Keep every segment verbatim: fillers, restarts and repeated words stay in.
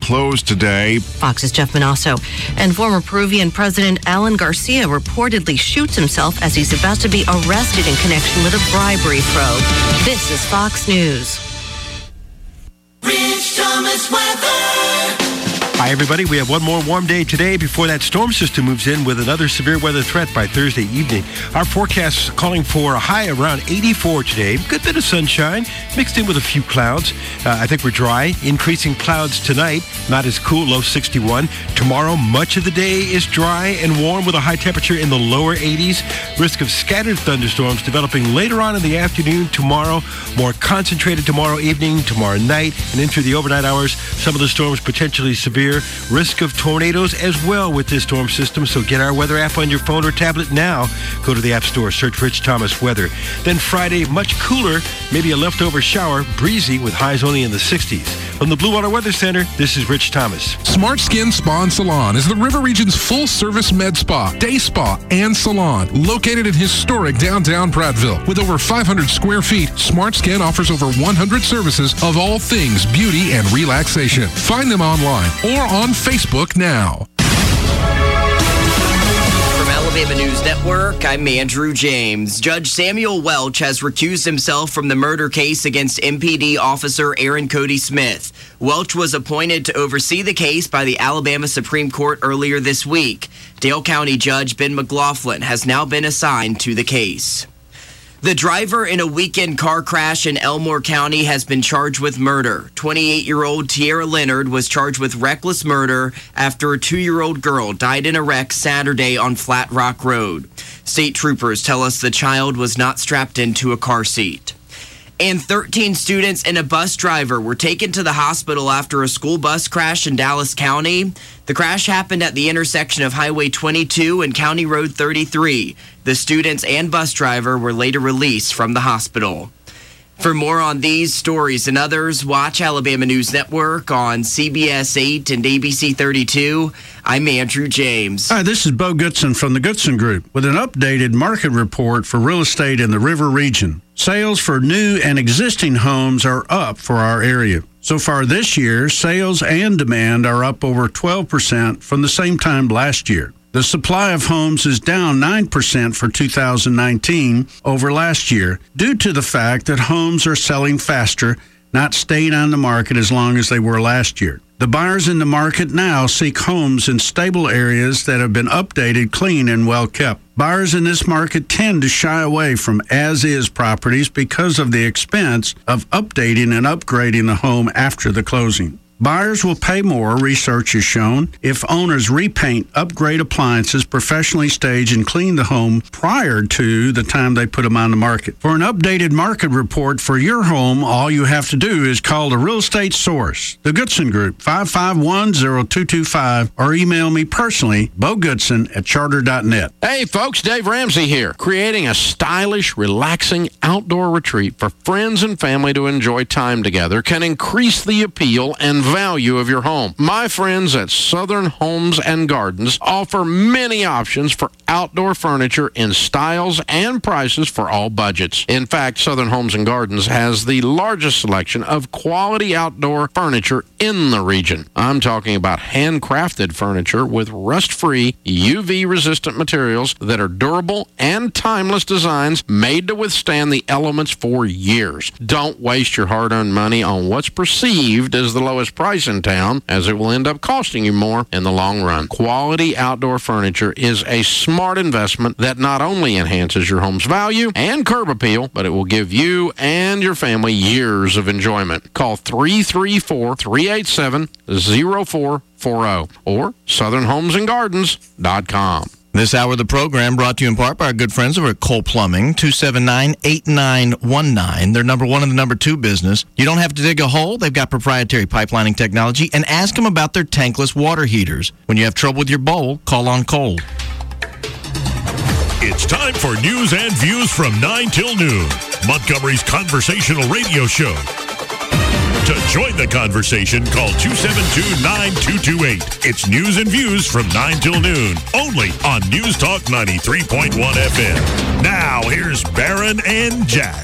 closed today. Fox's Jeff Manasso. And former Peruvian President Alan Garcia reportedly shoots himself as he's about to be arrested in connection with a bribery probe. This is Fox News. Rich Thomas weather. Hi, everybody. We have one more warm day today before that storm system moves in with another severe weather threat by Thursday evening. Our forecast is calling for a high around eighty-four today. Good bit of sunshine mixed in with a few clouds. Uh, I think we're dry. Increasing clouds tonight. Not as cool, low sixty-one. Tomorrow, much of the day is dry and warm with a high temperature in the lower eighties. Risk of scattered thunderstorms developing later on in the afternoon tomorrow. More concentrated tomorrow evening, tomorrow night, and into the overnight hours. Some of the storms potentially severe. Risk of tornadoes as well with this storm system, so get our weather app on your phone or tablet now. Go to the App Store, search Rich Thomas Weather. Then Friday, much cooler, maybe a leftover shower, breezy with highs only in the sixties. From the Blue Water Weather Center, this is Rich Thomas. Smart Skin Spa and Salon is the River Region's full-service med spa, day spa, and salon, located in historic downtown Prattville. With over five hundred square feet, Smart Skin offers over one hundred services of all things beauty and relaxation. Find them online or on Facebook now. From Alabama News Network, I'm Andrew James. Judge Samuel Welch has recused himself from the murder case against M P D officer Aaron Cody Smith. Welch was appointed to oversee the case by the Alabama Supreme Court earlier this week. Dale County Judge Ben McLaughlin has now been assigned to the case. The driver in a weekend car crash in Elmore County has been charged with murder. twenty-eight-year-old Tierra Leonard was charged with reckless murder after a two-year-old girl died in a wreck Saturday on Flat Rock Road. State troopers tell us the child was not strapped into a car seat. And thirteen students and a bus driver were taken to the hospital after a school bus crash in Dallas County. The crash happened at the intersection of Highway twenty-two and County Road thirty-three. The students and bus driver were later released from the hospital. For more on these stories and others, watch Alabama News Network on C B S eight and A B C thirty-two. I'm Andrew James. Hi, this is Bo Goodson from the Goodson Group with an updated market report for real estate in the River Region. Sales for new and existing homes are up for our area. So far this year, sales and demand are up over twelve percent from the same time last year. The supply of homes is down nine percent for two thousand nineteen over last year due to the fact that homes are selling faster, not staying on the market as long as they were last year. The buyers in the market now seek homes in stable areas that have been updated, clean, and well kept. Buyers in this market tend to shy away from as-is properties because of the expense of updating and upgrading the home after the closing. Buyers will pay more, research has shown, if owners repaint, upgrade appliances, professionally stage, and clean the home prior to the time they put them on the market. For an updated market report for your home, all you have to do is call the Real Estate Source, the Goodson Group, five five one, zero two two five, or email me personally, Bo Goodson at charter dot net. Hey, folks, Dave Ramsey here, creating a stylish, relaxing outdoor retreat for friends and family to enjoy time together can increase the appeal and value of your home. My friends at Southern Homes and Gardens offer many options for outdoor furniture in styles and prices for all budgets. In fact, Southern Homes and Gardens has the largest selection of quality outdoor furniture in the region. I'm talking about handcrafted furniture with rust-free, U V-resistant materials that are durable and timeless designs made to withstand the elements for years. Don't waste your hard-earned money on what's perceived as the lowest price in town, as it will end up costing you more in the long run. Quality outdoor furniture is a smart investment that not only enhances your home's value and curb appeal, but it will give you and your family years of enjoyment. Call three three four, three eight seven, zero four four zero or southern homes and gardens dot com. This hour of the program brought to you in part by our good friends over at Cole Plumbing, two seven nine, eight nine one nine. They're number one in the number two business. You don't have to dig a hole. They've got proprietary pipelining technology. And ask them about their tankless water heaters. When you have trouble with your bowl, call on Cole. It's time for news and views from nine till noon. Montgomery's conversational radio show. To join the conversation, call two seven two, nine two two eight. It's news and views from nine till noon, only on News Talk ninety-three point one F M. Now, here's Barron and Jack.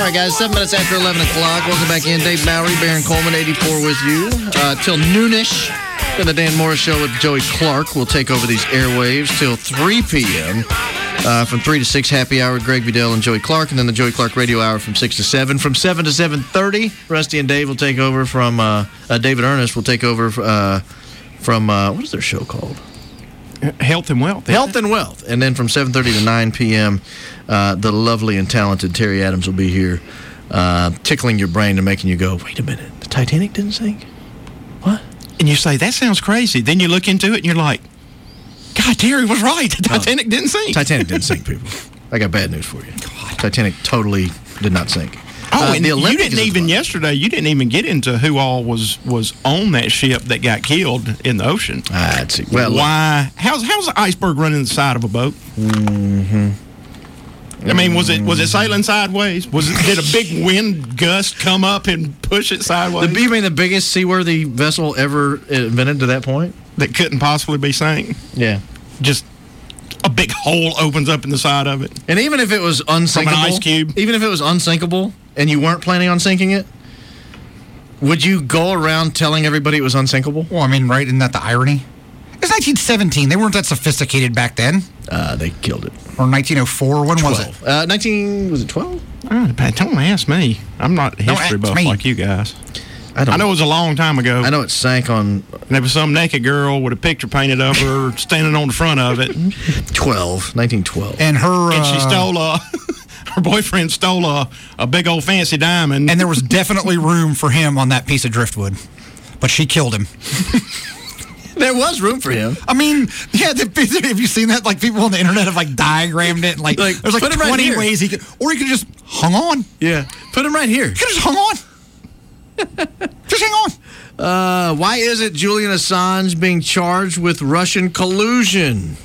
All right, guys, seven minutes after eleven o'clock. Welcome back in. Dave Bowery, Baron Coleman, eighty-four with you. Uh, till noonish. Then the Dan Morris Show with Joey Clark will take over these airwaves till three p.m. Uh, from three to six, happy hour, Greg Vidal and Joey Clark. And then the Joey Clark Radio Hour from six to seven. From seven to seven thirty, Rusty and Dave will take over from, uh, uh, David Ernest will take over uh, from, uh, what is their show called? Health and Wealth. Health and Wealth. And then from seven thirty to nine p.m., uh, the lovely and talented Terry Adams will be here uh, tickling your brain and making you go, wait a minute, the Titanic didn't sink? What? And you say, that sounds crazy. Then you look into it and you're like, God, Terry was right. The Titanic oh, didn't sink. Titanic didn't sink, people. I got bad news for you. God. Titanic totally did not sink. Oh, uh, and you didn't even, yesterday, you didn't even get into who all was, was on that ship that got killed in the ocean. I'd see. Well, why? How's how's the iceberg running the side of a boat? Mm-hmm. I mean, was it was it sailing sideways? Was it, did a big wind gust come up and push it sideways? The, you mean the biggest seaworthy vessel ever invented to that point? That couldn't possibly be sank? Yeah. Just a big hole opens up in the side of it. And even if it was unsinkable, from an ice cube. Even if it was unsinkable and you weren't planning on sinking it, would you go around telling everybody it was unsinkable? Well, I mean, right? Isn't that the irony? It's nineteen seventeen. They weren't that sophisticated back then. Uh, they killed it. Or nineteen oh four. When twelve. was it? Uh, nineteen was it twelve? Oh, don't ask me. I'm not a history buff me. like you guys. I, don't I know it was a long time ago. I know it sank on. And there was some naked girl with a picture painted of her standing on the front of it. twelve. nineteen twelve. And her. And she uh, stole a. Her boyfriend stole a, a big old fancy diamond. And there was definitely room for him on that piece of driftwood. But she killed him. There was room for him. I mean, yeah, the, have you seen that? Like, people on the internet have, like, diagrammed it. And, like, like, there's, like, twenty right ways he could... Or he could just hung on. Yeah. Put him right here. He could have just hung on. Just hang on. Uh, why is it Julian Assange being charged with Russian collusion?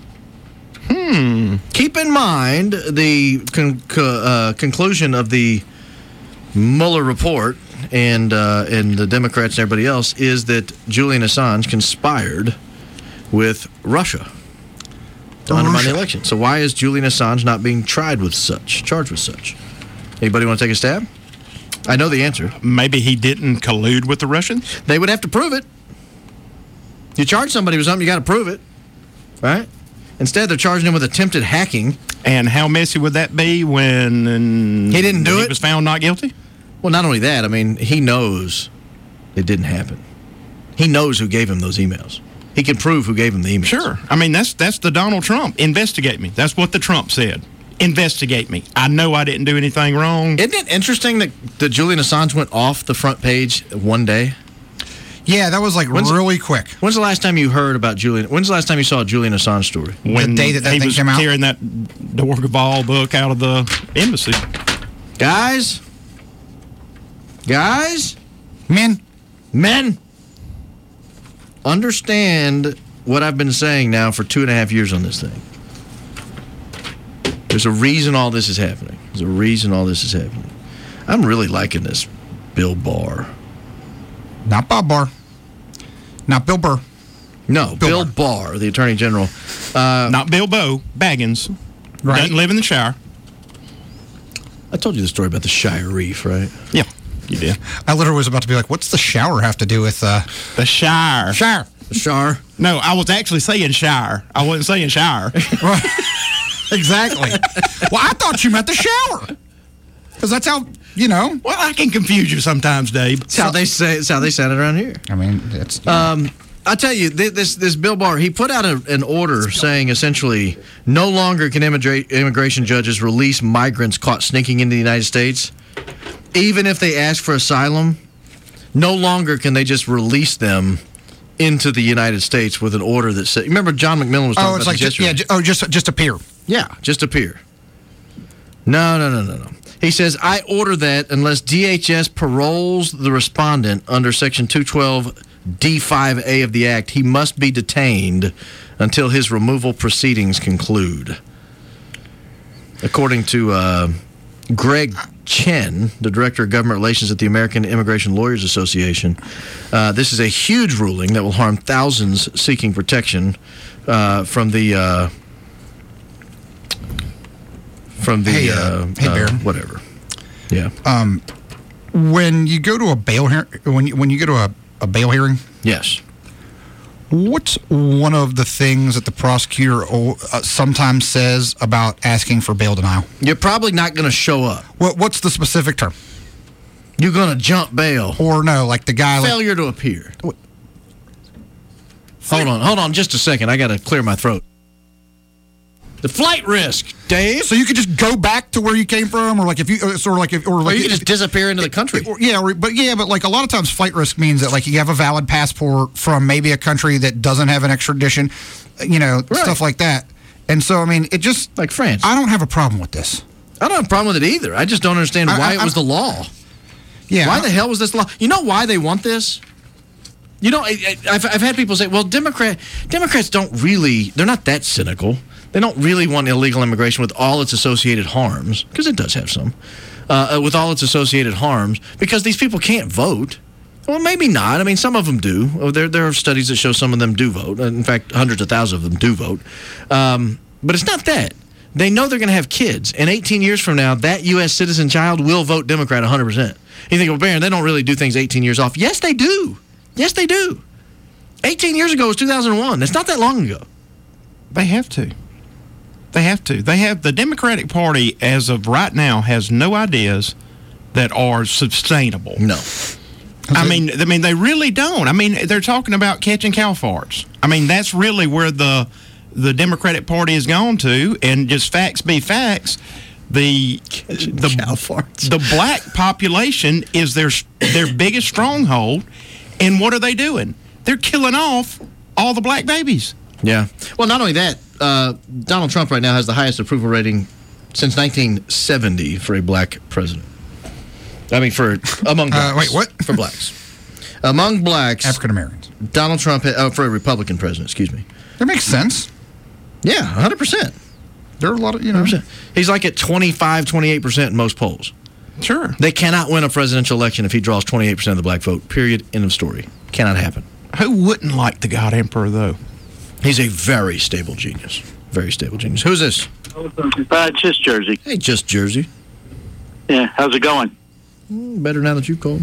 Hmm. Keep in mind the con- co- uh, conclusion of the Mueller report and uh, and the Democrats and everybody else is that Julian Assange conspired with Russia to undermine Russia. the election. So why is Julian Assange not being tried with such, charged with such? Anybody want to take a stab? I know the answer. Maybe he didn't collude with the Russians? They would have to prove it. You charge somebody with something, you got to prove it, right? Instead, they're charging him with attempted hacking. And how messy would that be when he didn't do he it? Was found not guilty? Well, not only that, I mean, he knows it didn't happen. He knows who gave him those emails. He can prove who gave him the emails. Sure. I mean, that's that's the Donald Trump. Investigate me. That's what the Trump said. Investigate me. I know I didn't do anything wrong. Isn't it interesting that, that Julian Assange went off the front page one day? Yeah, that was like when's, really quick. When's the last time you heard about Julian? When's the last time you saw a Julian Assange story? When the day that that he thing was came out? tearing that Dorgavall book out of the embassy. Guys? Guys? Men? Men? Understand what I've been saying now for two and a half years on this thing. There's a reason all this is happening. There's a reason all this is happening. I'm really liking this Bill Barr. Not Bob Barr. Not Bill Burr. No, Bill, Bill Barr. Barr, the Attorney General. Uh, Not Bilbo Baggins. Right. Doesn't live in the Shire. I told you the story about the Shire Reef, right? Yeah, you did. I literally was about to be like, what's the shower have to do with... Uh, the Shire. Shire. The Shire. No, I was actually saying Shire. I wasn't saying Shire. Right. Exactly. Well, I thought you meant the shower. Because that's how, you know. Well, I can confuse you sometimes, Dave. It's how they say. It's how they sound it around here. I mean, it's. Um, I tell you, this this Bill Barr, he put out a, an order saying essentially, no longer can immigra- immigration judges release migrants caught sneaking into the United States, even if they ask for asylum. No longer can they just release them into the United States with an order that said. Remember, John McMillan was talking oh, it's about like this just, yeah, oh, just just appear. Yeah, just appear. No, no, no, no, no. He says, I order that unless D H S paroles the respondent under Section two twelve D five A of the Act, he must be detained until his removal proceedings conclude. According to uh, Greg Chen, the Director of Government Relations at the American Immigration Lawyers Association, uh, this is a huge ruling that will harm thousands seeking protection uh, from the... Uh, From the, hey, uh, uh, hey, uh, Baron. whatever. Yeah. Um, when you go to a bail hearing, when you, when you go to a, a bail hearing, yes. What's one of the things that the prosecutor uh, sometimes says about asking for bail denial? You're probably not going to show up. What What's the specific term? You're going to jump bail. Or no, like the guy... Failure like, to appear. What? Hold on, hold on just a second. I got to clear my throat. The flight risk, Dave. So you could just go back to where you came from, or like if you, uh, sort of like if, or like or you if, could just disappear into the country. Or, yeah, or, but yeah, but like a lot of times, flight risk means that like you have a valid passport from maybe a country that doesn't have an extradition, you know, right. stuff like that. And so, I mean, it just like France. I don't have a problem with this. I don't have a problem with it either. I just don't understand why I, I, it was the law. Yeah. Why the hell was this law? You know why they want this? You know, I, I've I've had people say, well, Democrat Democrats don't really. They're not that cynical. They don't really want illegal immigration with all its associated harms, because it does have some, uh, with all its associated harms, because these people can't vote. Well, maybe not. I mean, some of them do. There, there are studies that show some of them do vote. In fact, hundreds of thousands of them do vote. Um, but it's not that. They know they're going to have kids. And eighteen years from now, that U S citizen child will vote Democrat one hundred percent. You think, well, Barron, they don't really do things eighteen years off. Yes, they do. Yes, they do. eighteen years ago was two thousand one. It's not that long ago. They have to. They have to. They have the Democratic Party, as of right now, has no ideas that are sustainable. No. I mean, I mean, they really don't. I mean, they're talking about catching cow farts. I mean, that's really where the the Democratic Party has gone to, and just facts be facts. The the cow farts. The black population is their their biggest stronghold, and what are they doing? They're killing off all the black babies. Yeah. Well, not only that, uh, Donald Trump right now has the highest approval rating since nineteen seventy for a black president. I mean, for among blacks. Uh, wait, what? For blacks. Among blacks. African Americans. Donald Trump, uh, for a Republican president, excuse me. That makes sense. Yeah, one hundred percent. There are a lot of, you know. one hundred percent. He's like at twenty-five, twenty-eight percent in most polls. Sure. They cannot win a presidential election if he draws twenty-eight percent of the black vote. Period. End of story. Cannot happen. Who wouldn't like the God Emperor, though? He's a very stable genius. Very stable genius. Who's this? Uh, just Jersey. Hey, just Jersey. Yeah, how's it going? Mm, better now that you've called.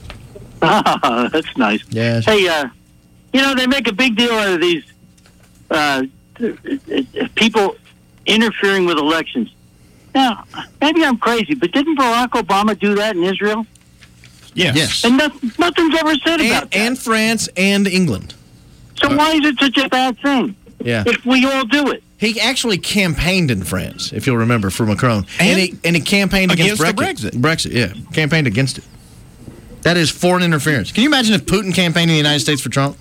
Ah, that's nice. Yes. Hey, uh, you know, they make a big deal out of these uh, people interfering with elections. Now, maybe I'm crazy, but didn't Barack Obama do that in Israel? Yes. Yes. And nothing, nothing's ever said and, about that. And France and England. So uh, why is it such a bad thing? Yeah. If we all do it. He actually campaigned in France, if you'll remember, for Macron. And, and, he, and he campaigned against, against Brexit. Brexit. Brexit, yeah. Campaigned against it. That is foreign interference. Can you imagine if Putin campaigned in the United States for Trump?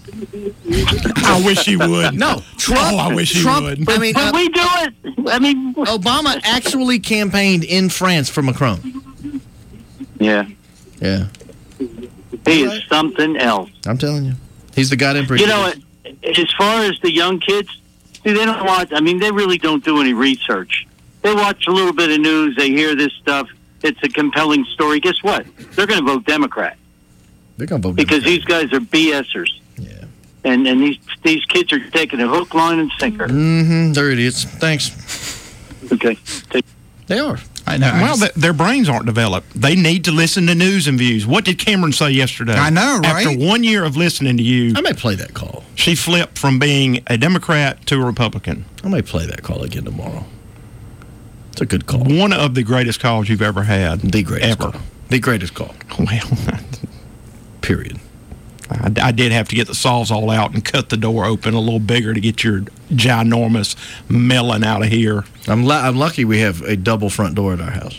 I wish he would. No. Trump. Oh, I wish he Trump, would. I mean, but uh, we do it. I mean, Obama actually campaigned in France for Macron. Yeah. Yeah. He is something else. I'm telling you. He's the God Emperor. You know, as far as the young kids, see, they don't watch, I mean, they really don't do any research. They watch a little bit of news, they hear this stuff, it's a compelling story. Guess what? They're going to vote Democrat. They're going to vote Because Democrat. these guys are BSers. Yeah. And and these these kids are taking a hook, line, and sinker. Mm-hmm. They're idiots. Thanks. Okay. Take- they are. I know. Well, th- their brains aren't developed. They need to listen to news and views. What did Cameron say yesterday? I know, right? After one year of listening to you, I may play that call. She flipped from being a Democrat to a Republican. I may play that call again tomorrow. It's a good call. One of the greatest calls you've ever had. The greatest ever. call. The greatest call. Well, period. I, I did have to get the Sawzall out and cut the door open a little bigger to get your ginormous melon out of here. I'm la- I'm lucky we have a double front door at our house.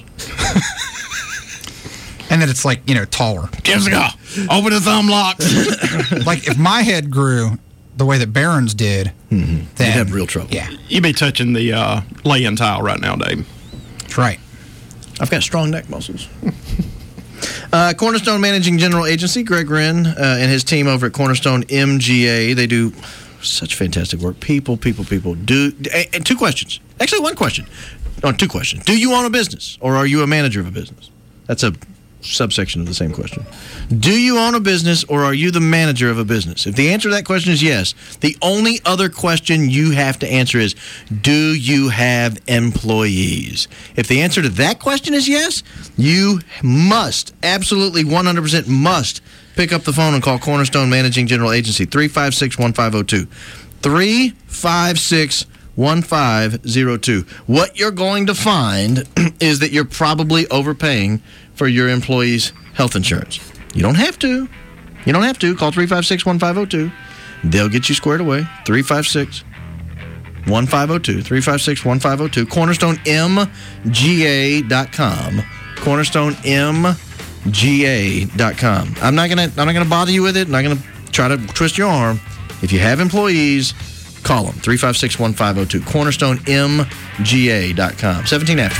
And that it's like, you know, taller. Jessica, open the thumb locks. Like if my head grew the way that Barron's did, mm-hmm. then you'd have real trouble. Yeah. You'd be touching the uh, lay-in tile right now, Dave. That's right. I've got strong neck muscles. Uh, Cornerstone Managing General Agency, Greg Wren, uh, and his team over at Cornerstone M G A, they do such fantastic work. People, people, people. Do and two questions. Actually, one question. No, two questions. Do you own a business, or are you a manager of a business? That's a subsection of the same question. Do you own a business or are you the manager of a business? If the answer to that question is yes, the only other question you have to answer is, do you have employees? If the answer to that question is yes, you must, absolutely one hundred percent must, pick up the phone and call Cornerstone Managing General Agency, three five six, one five zero two. three five six, one five zero two. What you're going to find is that you're probably overpaying for your employees' health insurance. You don't have to. You don't have to. Call three five six, one five zero two. They'll get you squared away. three five six, one five zero two. three five six, one five zero two. Cornerstone M G A dot com. Cornerstone M G A dot com. I'm not gonna. I'm not gonna bother you with it. I'm not gonna try to twist your arm. If you have employees, call them. three five six, one five zero two. Cornerstone M G A dot com. seventeen after.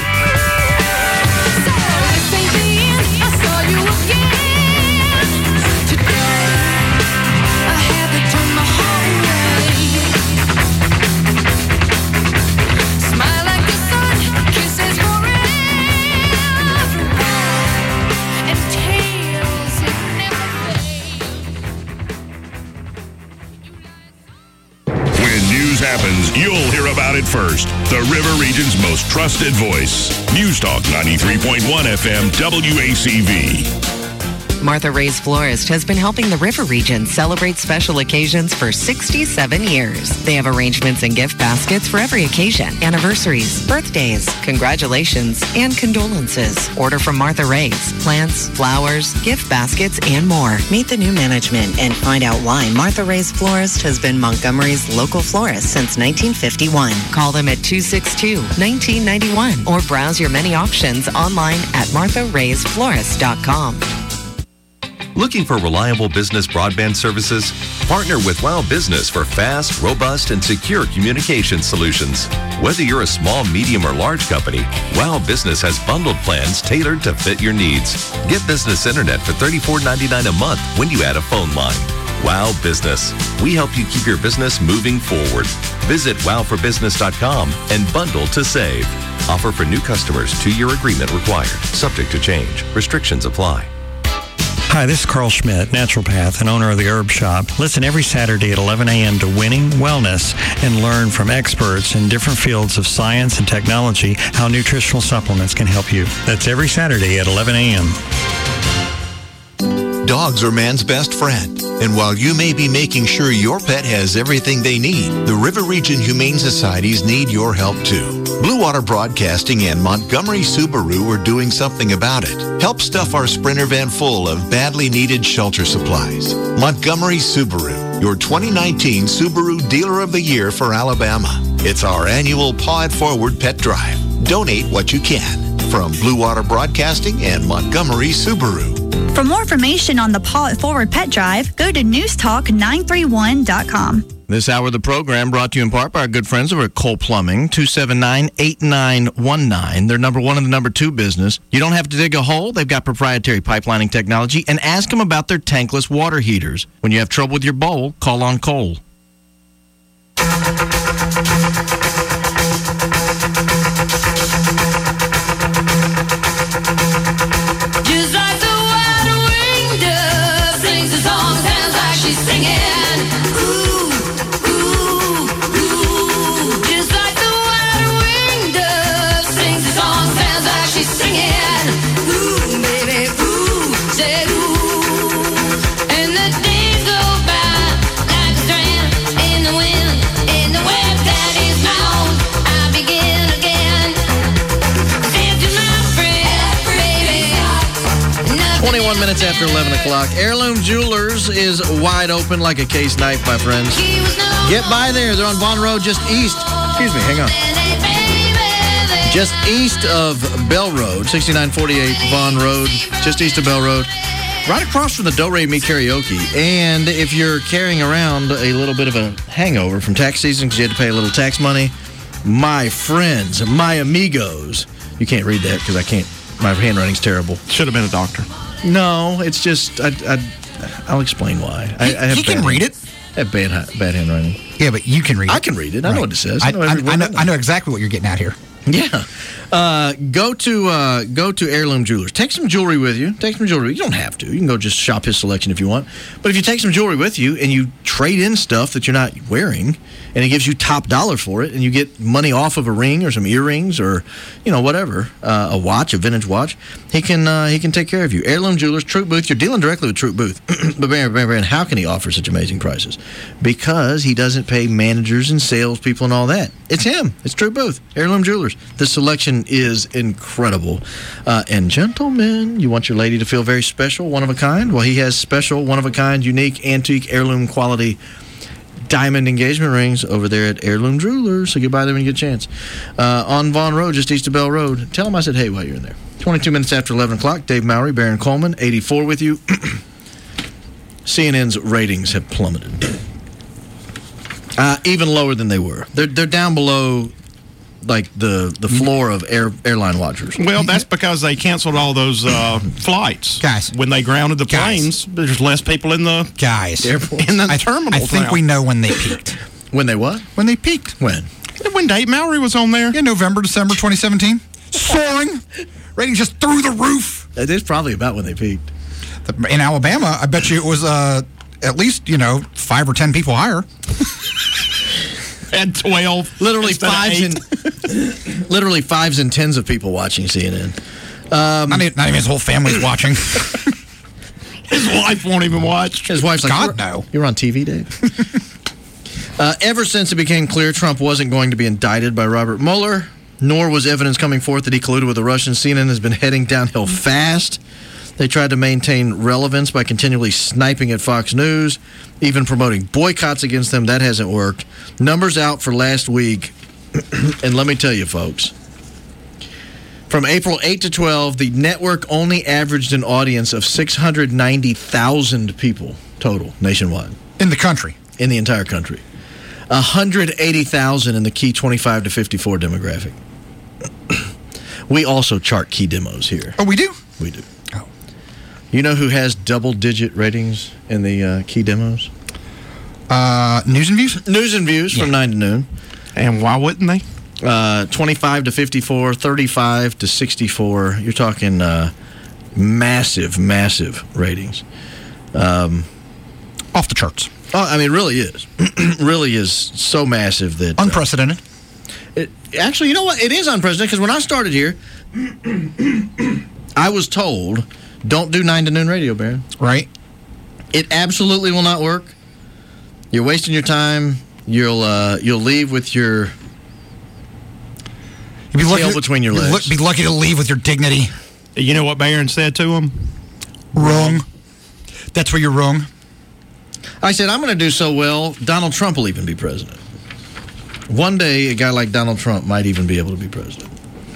Happens, you'll hear about it first. The River Region's most trusted voice. News Talk ninety-three point one F M W A C V. Martha Ray's Florist has been helping the River Region celebrate special occasions for sixty-seven years. They have arrangements and gift baskets for every occasion, anniversaries, birthdays, congratulations, and condolences. Order from Martha Ray's. Plants, flowers, gift baskets, and more. Meet the new management and find out why Martha Ray's Florist has been Montgomery's local florist since nineteen fifty-one. Call them at two six two, one nine nine one or browse your many options online at martha rays florist dot com. Looking for reliable business broadband services? Partner with WOW Business for fast, robust, and secure communication solutions. Whether you're a small, medium, or large company, WOW Business has bundled plans tailored to fit your needs. Get business internet for thirty-four ninety-nine a month when you add a phone line. WOW Business. We help you keep your business moving forward. Visit wow for business dot com and bundle to save. Offer for new customers. Two-year agreement required. Subject to change. Restrictions apply. Hi, this is Carl Schmidt, naturopath and owner of the Herb Shop. Listen every Saturday at eleven a.m. to Winning Wellness and learn from experts in different fields of science and technology how nutritional supplements can help you. That's every Saturday at eleven a.m. Dogs are man's best friend. And while you may be making sure your pet has everything they need, the River Region Humane Societies need your help too. Blue Water Broadcasting and Montgomery Subaru are doing something about it. Help stuff our Sprinter van full of badly needed shelter supplies. Montgomery Subaru, your twenty nineteen Subaru Dealer of the Year for Alabama. It's our annual Paw It Forward pet drive. Donate what you can. From Blue Water Broadcasting and Montgomery Subaru. For more information on the Paw It Forward Pet Drive, go to news talk nine three one dot com. This hour of the program brought to you in part by our good friends over at Cole Plumbing, two seven nine, eight nine one nine. They're number one in the number two business. You don't have to dig a hole. They've got proprietary pipelining technology. And ask them about their tankless water heaters. When you have trouble with your bowl, call on Cole. twenty-one minutes after eleven o'clock. Heirloom Jewelers is wide open like a case knife, my friends. Get by there. They're on Vaughn Road, just east. Excuse me, hang on. Just east of Bell Road, sixty-nine forty-eight Vaughn Road, just east of Bell Road. Right across from the Do Re Mi Karaoke. And if you're carrying around a little bit of a hangover from tax season because you had to pay a little tax money, my friends, my amigos, you can't read that because I can't, my handwriting's terrible. Should have been a doctor. No, it's just, I, I, I'll explain why. I, He, I have he can bad, read it. I have bad, bad handwriting. Yeah, but you can read it. I can read it. I know what it says. I, I know, I, every I, know, word. I know exactly what you're getting at here. Yeah. Uh, go to uh, go to Heirloom Jewelers. Take some jewelry with you. Take some jewelry. You don't have to. You can go just shop his selection if you want. But if you take some jewelry with you and you trade in stuff that you're not wearing, and he gives you top dollar for it, and you get money off of a ring or some earrings or, you know, whatever, uh, a watch, a vintage watch, he can uh, he can take care of you. Heirloom Jewelers, Troop Booth. You're dealing directly with Troop Booth. But Baron, Baron, Baron, how can he offer such amazing prices? Because he doesn't pay managers and salespeople and all that. It's him. It's Troop Booth. Heirloom Jewelers. The selection is incredible. Uh, and gentlemen, you want your lady to feel very special, one of a kind? Well, he has special, one of a kind, unique, antique, heirloom quality diamond engagement rings over there at Heirloom Jewelers. So get by there when you get a chance. Uh, on Vaughn Road, just east of Bell Road. Tell him I said hey while you're in there. twenty-two minutes after eleven o'clock, Dave Mowry, Baron Coleman, eighty-four with you. C N N's ratings have plummeted. Uh, even lower than they were. They're they're down below, like the the floor of air, airline watchers. Well, that's because they canceled all those uh, flights, guys. When they grounded the planes, Guys. there's less people in the Guys, airport, in the I, terminal. I think now. we know when they peaked. When they what? When they peaked. When? When Dave Mowry was on there. Yeah, November, December twenty seventeen. Soaring. Ratings just through the roof. It is probably about when they peaked. In Alabama, I bet you it was uh, at least, you know, five or ten people higher. And twelve. Literally fives and literally fives and tens of people watching C N N. Um, not, even, not even his whole family's watching. His wife won't even watch. His wife's like, God, no. You're on T V, Dave. uh, ever since it became clear Trump wasn't going to be indicted by Robert Mueller, nor was evidence coming forth that he colluded with the Russians, C N N has been heading downhill fast. They tried to maintain relevance by continually sniping at Fox News, even promoting boycotts against them. That hasn't worked. Numbers out for last week, and let me tell you, folks, from April eighth to twelve, the network only averaged an audience of six hundred ninety thousand people total nationwide. In the country. In the entire country. one hundred eighty thousand in the key twenty-five to fifty-four demographic. We also chart key demos here. Oh, we do? We do. Oh. You know who has double-digit ratings in the uh, key demos? Uh, News and Views? News and Views yeah. from nine to noon. And why wouldn't they? Uh, twenty-five to fifty-four, thirty-five to sixty-four. You're talking uh, massive, massive ratings. Um, Off the charts. Oh, I mean, it really is. really is so massive that... Unprecedented. Uh, it, actually, you know what? It is unprecedented because when I started here, I was told, don't do nine to noon radio, Baron. Right. It absolutely will not work. You're wasting your time. You'll uh, you'll leave with your You'd be tail lucky, between your you'd legs. Be lucky to leave with your dignity. You know what Barron said to him? Wrong. That's where you're wrong. I said, I'm going to do so well, Donald Trump will even be president. One day, a guy like Donald Trump might even be able to be president.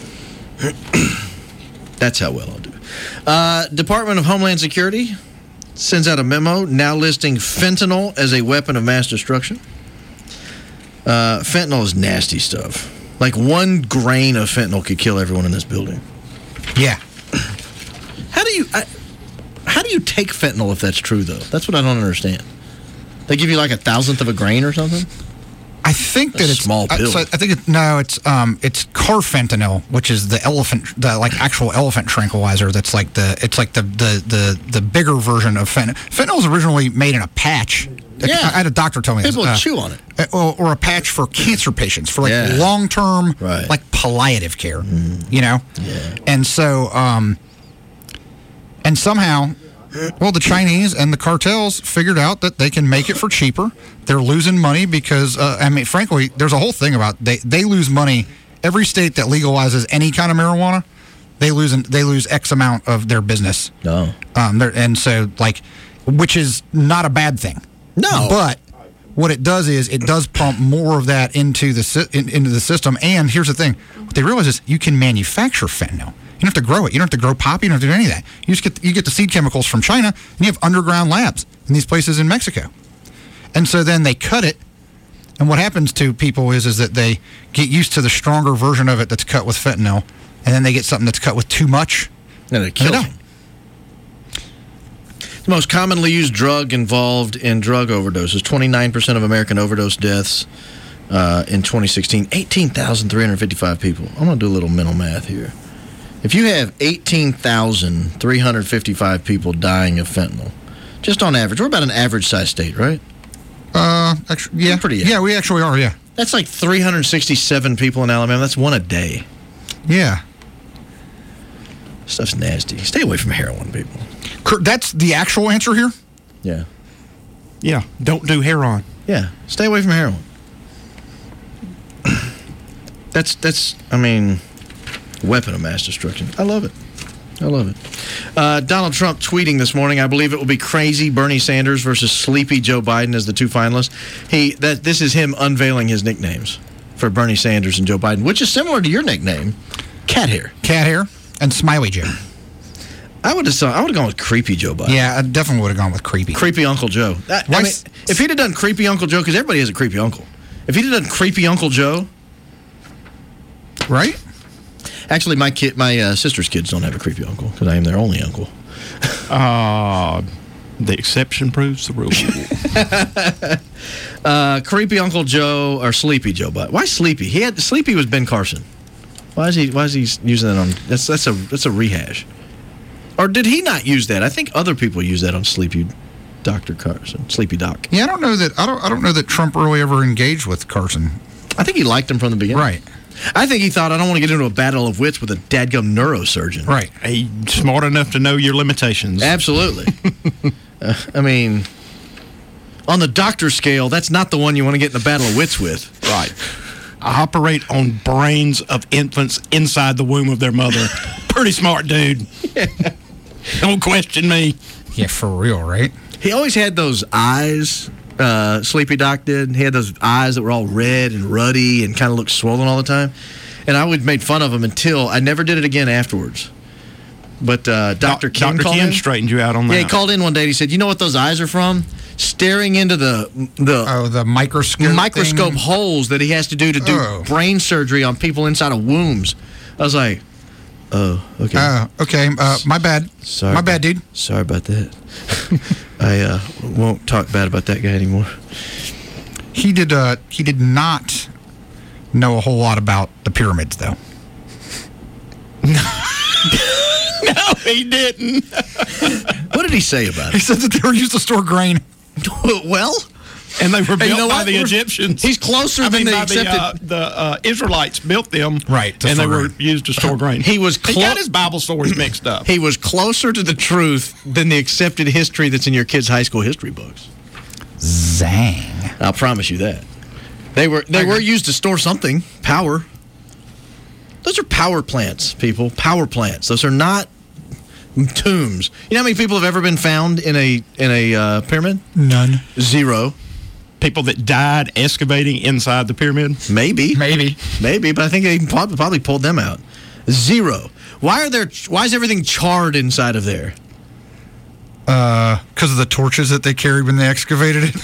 That's how well I'll do. Uh, Department of Homeland Security sends out a memo now listing fentanyl as a weapon of mass destruction. Uh, fentanyl is nasty stuff. Like one grain of fentanyl could kill everyone in this building. Yeah. How do you I, how do you take fentanyl if that's true, though? That's what I don't understand. They give you like a thousandth of a grain or something? I think that a it's small pill. I, so I think it, no, it's um, it's carfentanil, which is the elephant, the like actual elephant tranquilizer. That's like the it's like the the the, the bigger version of fentanyl. Fentanyl was originally made in a patch. Yeah. I had a doctor tell me People this. chew on it. Or, or a patch for cancer patients for like Yeah. long term, Right. like palliative care. Mm. You know, Yeah. and so um, and somehow. Well, the Chinese and the cartels figured out that they can make it for cheaper. They're losing money because, uh, I mean, frankly, there's a whole thing about they, they lose money. Every state that legalizes any kind of marijuana, they lose they lose X amount of their business. No. Um, and so, like, which is not a bad thing. No. But what it does is it does pump more of that into the si- in, into the system. And here's the thing: what they realize is you can manufacture fentanyl. You don't have to grow it. You don't have to grow poppy. You don't have to do any of that. You just get you get the seed chemicals from China, and you have underground labs in these places in Mexico. And so then they cut it, and what happens to people is is that they get used to the stronger version of it that's cut with fentanyl, and then they get something that's cut with too much, and it kills and them. The most commonly used drug involved in drug overdoses. twenty-nine percent of American overdose deaths uh, in twenty sixteen. eighteen thousand three hundred fifty-five people. I'm going to do a little mental math here. If you have eighteen thousand three hundred fifty-five people dying of fentanyl, just on average, we're about an average-sized state, right? Uh, actually, yeah. We're pretty, yeah, we actually are, yeah. That's like three hundred sixty-seven people in Alabama. That's one a day. Yeah. Stuff's nasty. Stay away from heroin, people. That's the actual answer here? Yeah. Yeah, don't do heroin. Yeah, stay away from heroin. That's, that's, I mean, weapon of mass destruction. I love it. I love it. Uh, Donald Trump tweeting this morning, I believe it will be crazy Bernie Sanders versus sleepy Joe Biden as the two finalists. He that This is him unveiling his nicknames for Bernie Sanders and Joe Biden, which is similar to your nickname, Cat Hair. Cat Hair and Smiley Joe. I would have I would have gone with creepy Joe Biden. Yeah, I definitely would have gone with creepy. Creepy Uncle Joe. That, I mean, if he'd have done creepy Uncle Joe, because everybody has a creepy uncle. If he'd have done creepy Uncle Joe, right? Actually, my kid, my uh, sister's kids don't have a creepy uncle because I am their only uncle. Uh, the exception proves the rule. uh, creepy Uncle Joe or Sleepy Joe Biden. Why Sleepy? He had Sleepy was Ben Carson. Why is he? Why is he using that on? That's that's a that's a rehash. Or did he not use that? I think other people use that on Sleepy Doctor Carson, Sleepy Doc. Yeah, I don't know that. I don't. I don't know that Trump really ever engaged with Carson. I think he liked him from the beginning. Right. I think he thought, I don't want to get into a battle of wits with a dadgum neurosurgeon. Right. He's smart enough to know your limitations. Absolutely. uh, I mean, on the doctor scale, that's not the one you want to get in a battle of wits with. Right. I operate on brains of infants inside the womb of their mother. Pretty smart dude. Yeah. Don't question me. Yeah, for real, right? He always had those eyes, uh, Sleepy Doc did. He had those eyes that were all red and ruddy and kind of looked swollen all the time. And I would make fun of him until I never did it again afterwards. But uh, Doctor Kim Doctor called Kim in. straightened you out on that. Yeah, he called in one day and he said, you know what those eyes are from? Staring into the the oh the microscope microscope thing. holes that he has to do to do Oh. brain brain surgery on people inside of wombs. I was like, oh, okay. Uh, okay, uh, my bad. Sorry. My bad, dude. Sorry about that. I uh, won't talk bad about that guy anymore. He did. Uh, he did not know a whole lot about the pyramids, though. No, he didn't. What did he say about He it? said that they were used to store grain. Well, and they were built you know by what? the We're- Egyptians. he's closer I than mean, they by accepted. The, uh, the uh, Israelites built them, Right, to and they store were grain. used to store grain. He was He clo- got his Bible stories mixed up. He was closer to the truth than the accepted history that's in your kids' high school history books. Zang. I'll promise you that. They were they were used to store something, power. Those are power plants, people. Power plants. Those are not tombs. You know how many people have ever been found in a in a uh, pyramid? None. Zero. People that died excavating inside the pyramid. Maybe. Maybe. Maybe, but I think they probably, probably pulled them out. Zero. Why are there? Why is everything charred inside of there? Uh, because of the torches that they carried when they excavated it.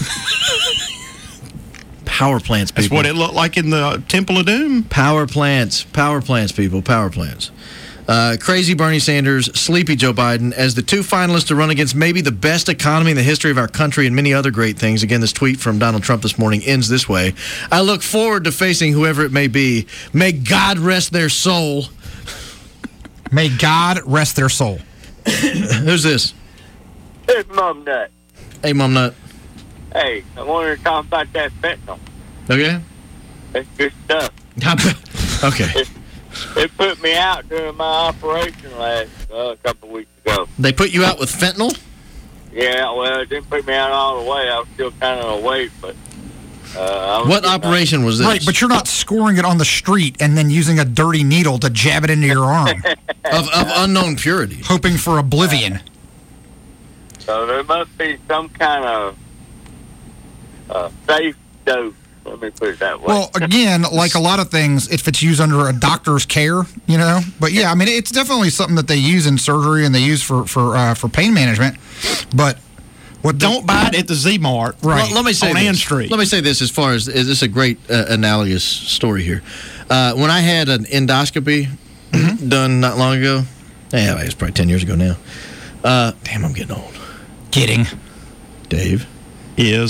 Power plants, people. That's what it looked like in the Temple of Doom. Power plants. Power plants, people. Power plants. Uh, crazy Bernie Sanders, sleepy Joe Biden as the two finalists to run against maybe the best economy in the history of our country and many other great things. Again, this tweet from Donald Trump this morning ends this way. I look forward to facing whoever it may be. May God rest their soul. May God rest their soul. Who's this? It's Mum Nut. Hey, Mom Nut. Hey, I wanted to talk about that fentanyl. Okay. That's good stuff. Okay. It, it put me out during my operation last uh, a couple of weeks ago. They put you out with fentanyl? Yeah, well, it didn't put me out all the way. I was still kind of awake, but... Uh, I was What getting operation out. was this? Right, but you're not scoring it on the street and then using a dirty needle to jab it into your arm. of, of unknown purity. Hoping for oblivion. So there must be some kind of uh, safe dose. Let me put it that way. Well, again, like a lot of things, if it's used under a doctor's care, you know. But yeah, I mean, it's definitely something that they use in surgery and they use for for uh, for pain management. But what don't buy it at the Z Mart, right? Let, let me say on this. Ann Street. Let me say this. As far as is this a great uh, analogous story here? Uh, when I had an endoscopy Mm-hmm. done not long ago, yeah, it's probably ten years ago now. Uh, damn, I'm getting old. Getting, Dave is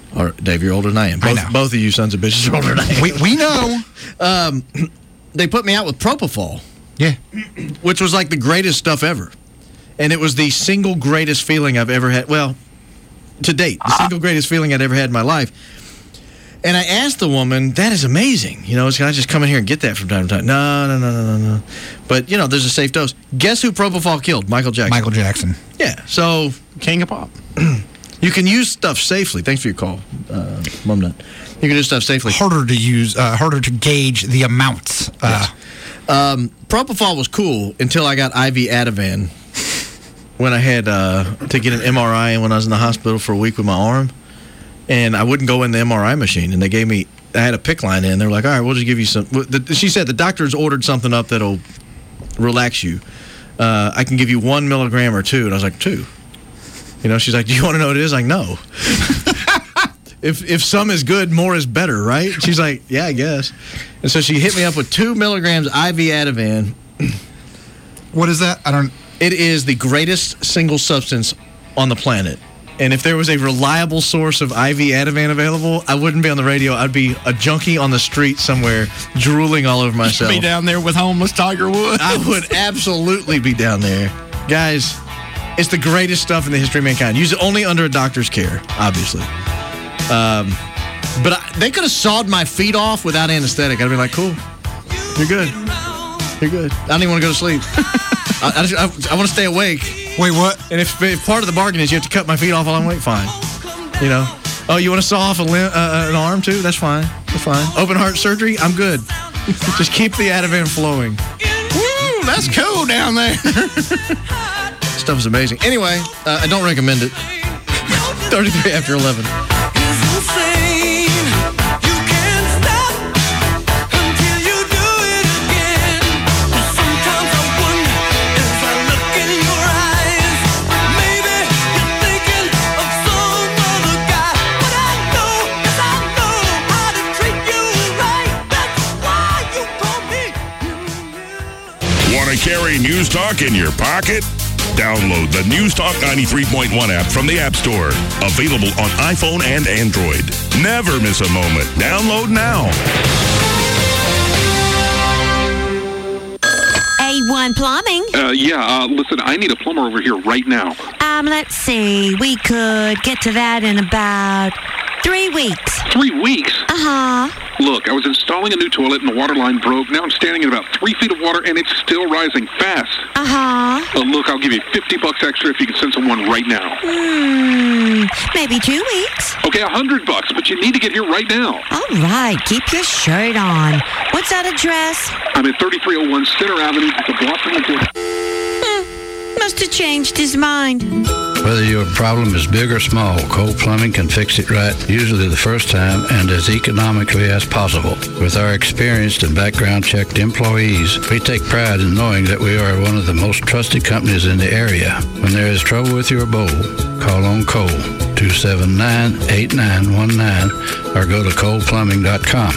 Or, Dave, you're older than I am. Both, I know. both of you sons of bitches are older than I am. We, we know. Um, they put me out with propofol. Yeah. Which was like the greatest stuff ever. And it was the single greatest feeling I've ever had. Well, to date, the single greatest feeling I'd ever had in my life. And I asked the woman, that is amazing. You know, can I just come in here and get that from time to time? No, no, no, no, no, no. But, you know, there's a safe dose. Guess who propofol killed? Michael Jackson. Michael Jackson. Yeah, so... King of pop. You can use stuff safely. Thanks for your call, uh, Mumnut. You can do stuff safely. Harder to use, uh, harder to gauge the amounts. Uh, yes. um, propofol was cool until I got I V Ativan when I had uh, to get an M R I and when I was in the hospital for a week with my arm. And I wouldn't go in the M R I machine. And they gave me, I had a pick line in. They were like, all right, we'll just give you some. She said the doctor's ordered something up that'll relax you. Uh, I can give you one milligram or two. And I was like, two? You know, she's like, do you want to know what it is? I'm like, no. if if some is good, more is better, right? She's like, yeah, I guess. And so she hit me up with two milligrams I V Ativan. What is that? I don't... It is the greatest single substance on the planet. And if there was a reliable source of I V Ativan available, I wouldn't be on the radio. I'd be a junkie on the street somewhere, drooling all over myself. Be down there with homeless Tiger Woods. I would absolutely be down there. Guys, it's the greatest stuff in the history of mankind. Use it only under a doctor's care, obviously. Um, but I, they could have sawed my feet off without anesthetic. I'd be like, cool. You're good. You're good. I don't even want to go to sleep. I, I, just, I, I want to stay awake. Wait, what? And if, if part of the bargain is you have to cut my feet off while I'm awake, fine. You know? Oh, you want to saw off a limb, uh, an arm too? That's fine. That's fine. Open heart surgery? I'm good. Just keep the Ativan flowing. Woo, that's cool down there. Stuff is amazing. Anyway, uh, I don't recommend it. thirty-three after eleven. Want to carry News Talk in your pocket? Download the News Talk ninety-three point one app from the App Store. Available on iPhone and Android. Never miss a moment. Download now. A one Plumbing. Uh, yeah, uh, listen, I need a plumber over here right now. Um, let's see. We could get to that in about three weeks. Three weeks? Uh-huh. Look, I was installing a new toilet and the water line broke. Now I'm standing in about three feet of water and it's still rising fast. Uh-huh. Uh, look, I'll give you fifty bucks extra if you can send someone right now. Hmm, maybe two weeks. Okay, a hundred bucks, but you need to get here right now. All right, keep your shirt on. What's that address? I'm at thirty-three oh one Center Avenue. It's a block from the door. Hmm, must have changed his mind. Whether your problem is big or small, Cole Plumbing can fix it right, usually the first time and as economically as possible. With our experienced and background-checked employees, we take pride in knowing that we are one of the most trusted companies in the area. When there is trouble with your bowl, call on Cole, two seven nine, eight nine one nine, or go to cole plumbing dot com.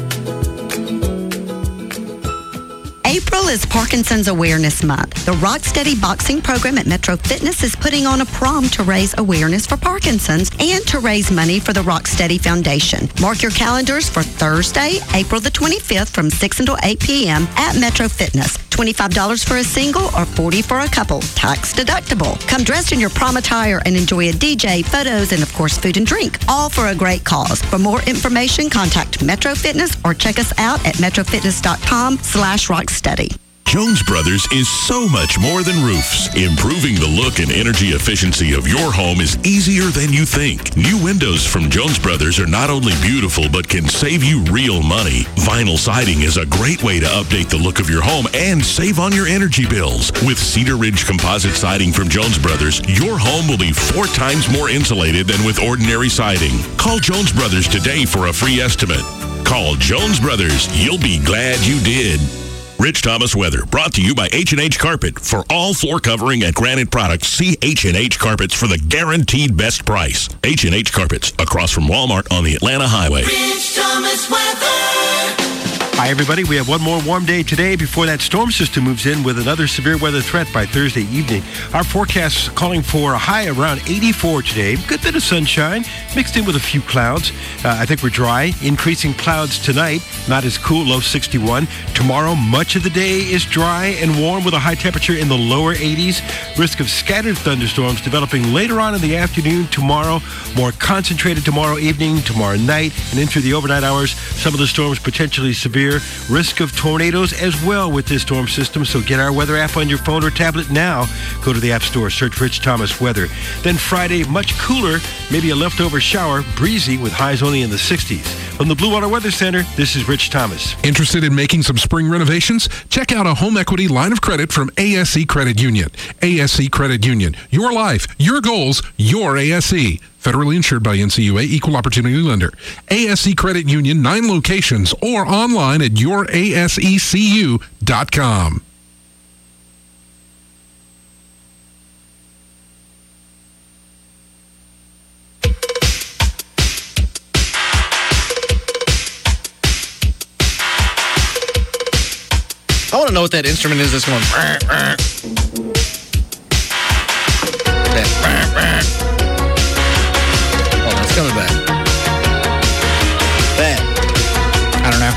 April is Parkinson's Awareness Month. The Rocksteady Boxing Program at Metro Fitness is putting on a prom to raise awareness for Parkinson's and to raise money for the Rocksteady Foundation. Mark your calendars for Thursday, April the twenty-fifth from six until eight p.m. at Metro Fitness. twenty-five dollars for a single or forty dollars for a couple. Tax deductible. Come dressed in your prom attire and enjoy a D J, photos, and of course food and drink. All for a great cause. For more information, contact Metro Fitness or check us out at metrofitness.com slash rocksteady. Jones Brothers is so much more than roofs. Improving the look and energy efficiency of your home is easier than you think. New windows from Jones Brothers are not only beautiful, but can save you real money. Vinyl siding is a great way to update the look of your home and save on your energy bills. With Cedar Ridge composite siding from Jones Brothers, your home will be four times more insulated than with ordinary siding. Call Jones Brothers today for a free estimate. Call Jones Brothers. You'll be glad you did. Rich Thomas Weather, brought to you by H and H Carpet. For all floor covering and granite products, see H and H Carpets for the guaranteed best price. H and H Carpets, across from Walmart on the Atlanta Highway. Rich Thomas Weather. Hi, everybody. We have one more warm day today before that storm system moves in with another severe weather threat by Thursday evening. Our forecast is calling for a high around eighty-four today. Good bit of sunshine mixed in with a few clouds. Uh, I think we're dry. Increasing clouds tonight. Not as cool, low sixty-one. Tomorrow, much of the day is dry and warm with a high temperature in the lower eighties. Risk of scattered thunderstorms developing later on in the afternoon tomorrow. More concentrated tomorrow evening, tomorrow night, and into the overnight hours. Some of the storms potentially severe. Risk of tornadoes as well with this storm system, so get our weather app on your phone or tablet now. Go to the App Store, search Rich Thomas Weather. Then Friday, much cooler, maybe a leftover shower, breezy with highs only in the sixties. From the Blue Water Weather Center, this is Rich Thomas. Interested in making some spring renovations? Check out a home equity line of credit from A S E Credit Union. A S E Credit Union. Your life, your goals, your A S E. Federally insured by N C U A, Equal Opportunity Lender. A S E Credit Union, nine locations, or online at your A S E C U dot com. I want to know what that instrument is that's going. Brr, brr. That, brr, brr. Oh, it's coming back. That. I don't know.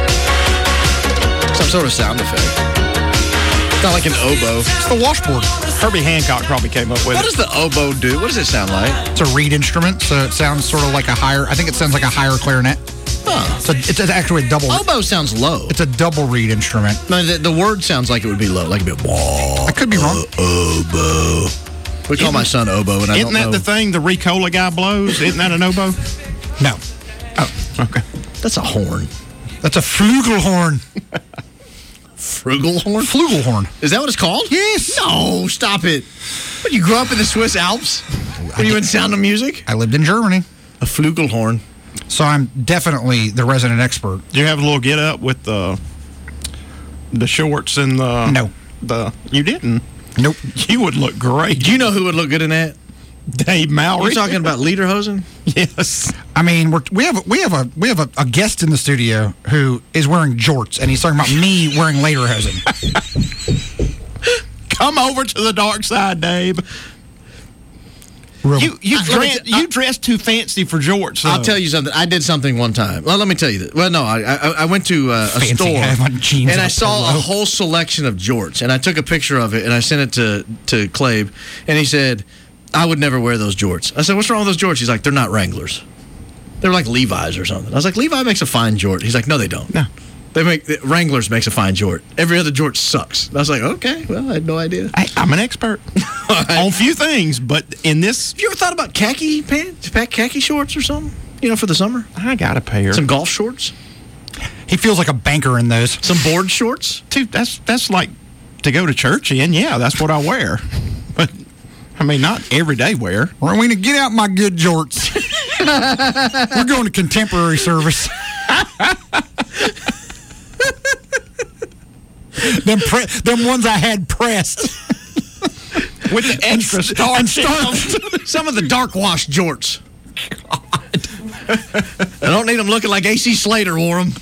Some sort of sound effect. It's not like an oboe. It's the washboard. Herbie Hancock probably came up with What it. does the oboe do? What does it sound like? It's a reed instrument, so it sounds sort of like a higher. I think it sounds like a higher clarinet. Huh. So it's actually a double. Oboe sounds low. It's a double reed instrument. No, the, the word sounds like it would be low, like a bit. I could be wrong. Oboe. We call my son oboe, and I Isn't don't that know. the thing the Ricola guy blows? Isn't that an oboe? No. Oh, okay. That's a horn. That's a flugelhorn. Frugalhorn? Flugelhorn. Is that what it's called? Yes. No, stop it. What, you grew up in the Swiss Alps? Were you in Sound of Music? I lived in Germany. A flugelhorn. So I'm definitely the resident expert. Do you have a little get up with the the shorts and the No. the you didn't? Nope. You would look great. Do you know who would look good in that? Dave Mowry. You talking about lederhosen? Yes. I mean, we're, we have we have a we have a, a guest in the studio who is wearing jorts, and he's talking about me wearing lederhosen. Come over to the dark side, Dave. Real. You you I- let me dress t- you dress too fancy for jorts. I'll though. tell you something. I did something one time. Well, let me tell you that. Well, no, I I, I went to uh, a Fancy store have on jeans and and I a saw polo. a whole selection of jorts, and I took a picture of it and I sent it to to Clabe, and he said, "I would never wear those jorts." I said, "What's wrong with those jorts?" He's like, "They're not Wranglers. They're like Levi's or something." I was like, "Levi makes a fine jort." He's like, "No, they don't. No. They make Wranglers makes a fine jort. Every other jort sucks." And I was like, "Okay, well, I had no idea." I, I'm an expert on few things, but in this, Have you ever thought about khaki pants, khaki shorts or something? You know, for the summer, I got a pair. some golf shorts, He feels like a banker in those. some board shorts. Dude, that's that's like to go to church in. Yeah, that's what I wear. But I mean, not everyday wear. Rowena, get out my good jorts. We're going to contemporary service. them pre- them ones I had pressed. With the extra starch. And starch. Some of the dark wash jorts. I don't need them looking like A C Slater wore them.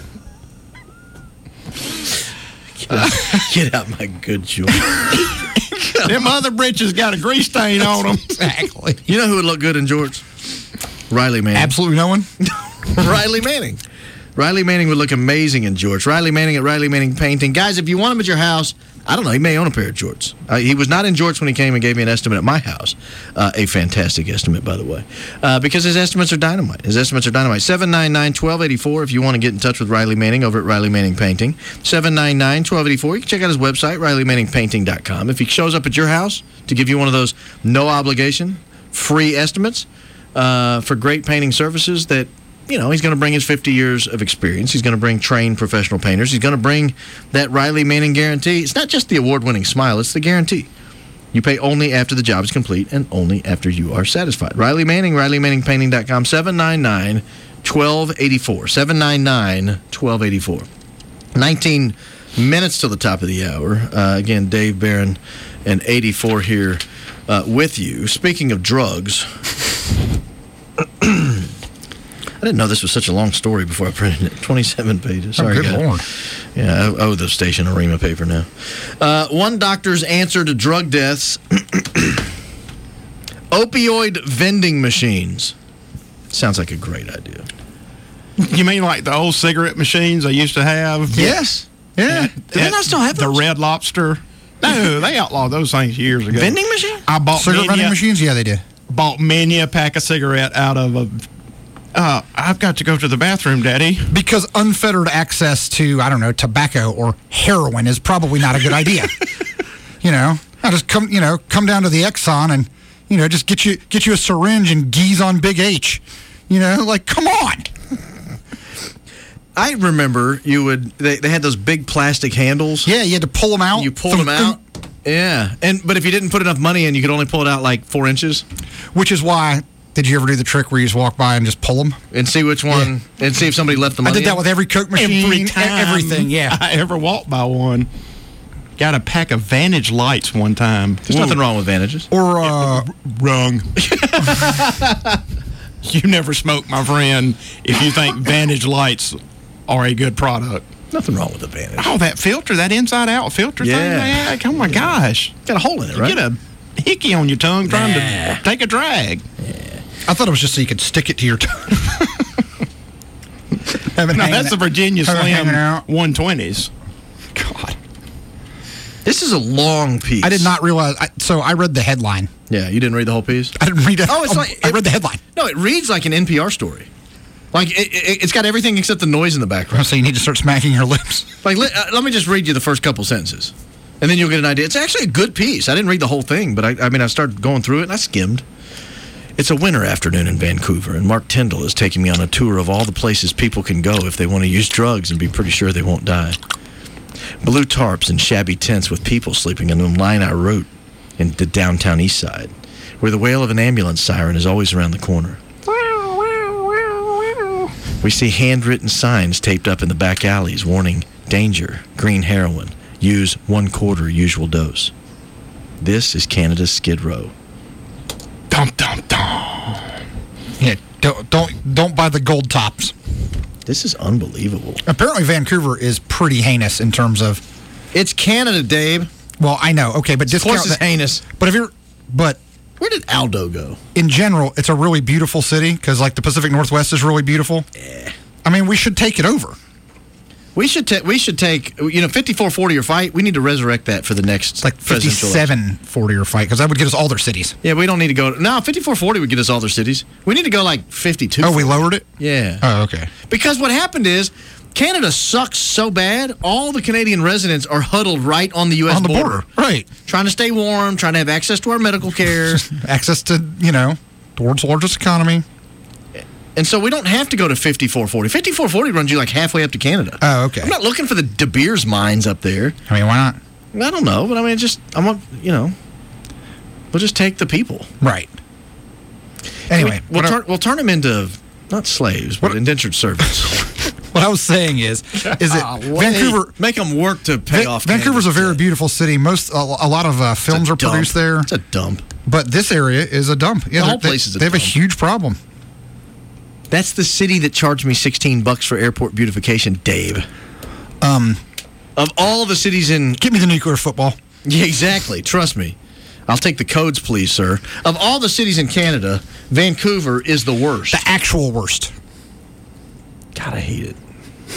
Get out, get out my good jorts. Them other britches got a grease stain on them. Exactly. You know who would look good in jorts? Riley Manning. Absolutely no one. Riley Manning. Riley Manning would look amazing in jorts. Riley Manning at Riley Manning Painting. Guys, if you want him at your house, I don't know, he may own a pair of jorts. Uh, he was not in jorts when he came and gave me an estimate at my house. Uh, a fantastic estimate, by the way. Uh, because his estimates are dynamite. His estimates are dynamite. seven nine nine, one two eight four if you want to get in touch with Riley Manning over at Riley Manning Painting. seven nine nine, one two eight four. You can check out his website, riley manning painting dot com. If he shows up at your house to give you one of those no obligation, free estimates uh, for great painting services that, you know, he's going to bring his fifty years of experience. He's going to bring trained professional painters. He's going to bring that Riley Manning guarantee. It's not just the award-winning smile. It's the guarantee. You pay only after the job is complete and only after you are satisfied. Riley Manning, riley manning painting dot com, seven nine nine, one two eight four. seven nine nine, one two eight four. nineteen minutes till the top of the hour. Uh, again, Dave Barron and eighty-four here uh, with you. Speaking of drugs... I didn't know this was such a long story before I printed it. twenty-seven pages. Sorry, oh, good guys. Lord. Yeah, I owe the station a ream of paper now. Uh, one doctor's answer to drug deaths. Opioid vending machines. Sounds like a great idea. You mean like the old cigarette machines they used to have? Yes. Yeah. Do they not still have the those? Red Lobster? No, they outlawed those things years ago. Vending machine? I bought Cigarette many vending a- machines? Yeah, they did. Bought many a pack of cigarette out of a. Uh, I've got to go to the bathroom, Daddy. Because unfettered access to, I don't know, tobacco or heroin is probably not a good idea. You know, I just come, you know, come down to the Exxon and, you know, just get you get you a syringe and geese on Big H. You know, like, come on. I remember you would, they, they had those big plastic handles. Yeah, you had to pull them out. You pulled them out. Yeah. And But if you didn't put enough money in, you could only pull it out like four inches. Which is why, did you ever do the trick where you just walk by and just pull them? And see which one, yeah. and see if somebody left the money I did that in? with every Coke machine. Every time Everything, yeah. I ever walked by one. Got a pack of Vantage lights one time. There's nothing wrong with Vantages. Or, uh... Wrong. You never smoke, my friend, if you think Vantage lights are a good product. Nothing wrong with the Vantage. Oh, that filter, that inside-out filter Yeah. thing, man. Oh, my gosh. Got a hole in it, right? You get a hickey on your tongue trying Nah. to take a drag. I thought it was just so you could stick it to your tongue. No, that's the Virginia have it Slim hanging out. one twenties. God. This is a long piece. I did not realize. I, so I read the headline. Yeah, you didn't read the whole piece? I didn't read it. Oh, it's like... I read the headline. No, it reads like an N P R story. Like, it, it, it's got everything except the noise in the background. So you need to start smacking your lips. Like, let, uh, let me just read you the first couple sentences, and then you'll get an idea. It's actually a good piece. I didn't read the whole thing, but I, I mean, I started going through it, and I skimmed. It's a winter afternoon in Vancouver, and Mark Tyndall is taking me on a tour of all the places people can go if they want to use drugs and be pretty sure they won't die. Blue tarps and shabby tents with people sleeping in them line our route in the downtown east side, where the wail of an ambulance siren is always around the corner. We see handwritten signs taped up in the back alleys warning, danger, green heroin, use one quarter usual dose. This is Canada's Skid Row. Dum, dum, dum. Yeah, don't, don't, don't buy the gold tops. This is unbelievable. Apparently Vancouver is pretty heinous in terms of... It's Canada, Dave. Well, I know. Okay, but Of discount course it's that- heinous. But if you're... But... Where did Aldo go? In general, it's a really beautiful city because, like, the Pacific Northwest is really beautiful. Yeah. I mean, we should take it over. We should ta- we should take, you know, fifty-four forty or fight. We need to resurrect that for the next It's like presidential election. fifty-seven forty or fight because that would get us all their cities. Yeah, we don't need to go. No, fifty-four forty would get us all their cities. We need to go like fifty-two. Oh, we lowered it? Yeah. Oh, okay. Because what happened is Canada sucks so bad, all the Canadian residents are huddled right on the U S On the border. border, right. Trying to stay warm, trying to have access to our medical care. Access to, you know, the world's largest economy. And so we don't have to go to fifty-four forty. fifty-four forty runs you like halfway up to Canada. Oh, okay. I'm not looking for the De Beers mines up there. I mean, why not? I don't know, but I mean, just, I want, you know, we'll just take the people. Right. Anyway. We'll, what, turn, we'll turn them into, not slaves, but indentured servants. what I was saying is, is that Vancouver... Make them work to pay Va- off Vancouver's a Canada's very debt. beautiful city. Most a, a lot of uh, films are dump. produced there. It's a dump. But this area is a dump. Yeah, The whole they- place is a They have a dump. huge problem. That's the city that charged me sixteen bucks for airport beautification, Dave. Um, Of all the cities in... Give me the nuclear football. Yeah, exactly. Trust me. I'll take the codes, please, sir. Of all the cities in Canada, Vancouver is the worst. The actual worst. God, I hate it.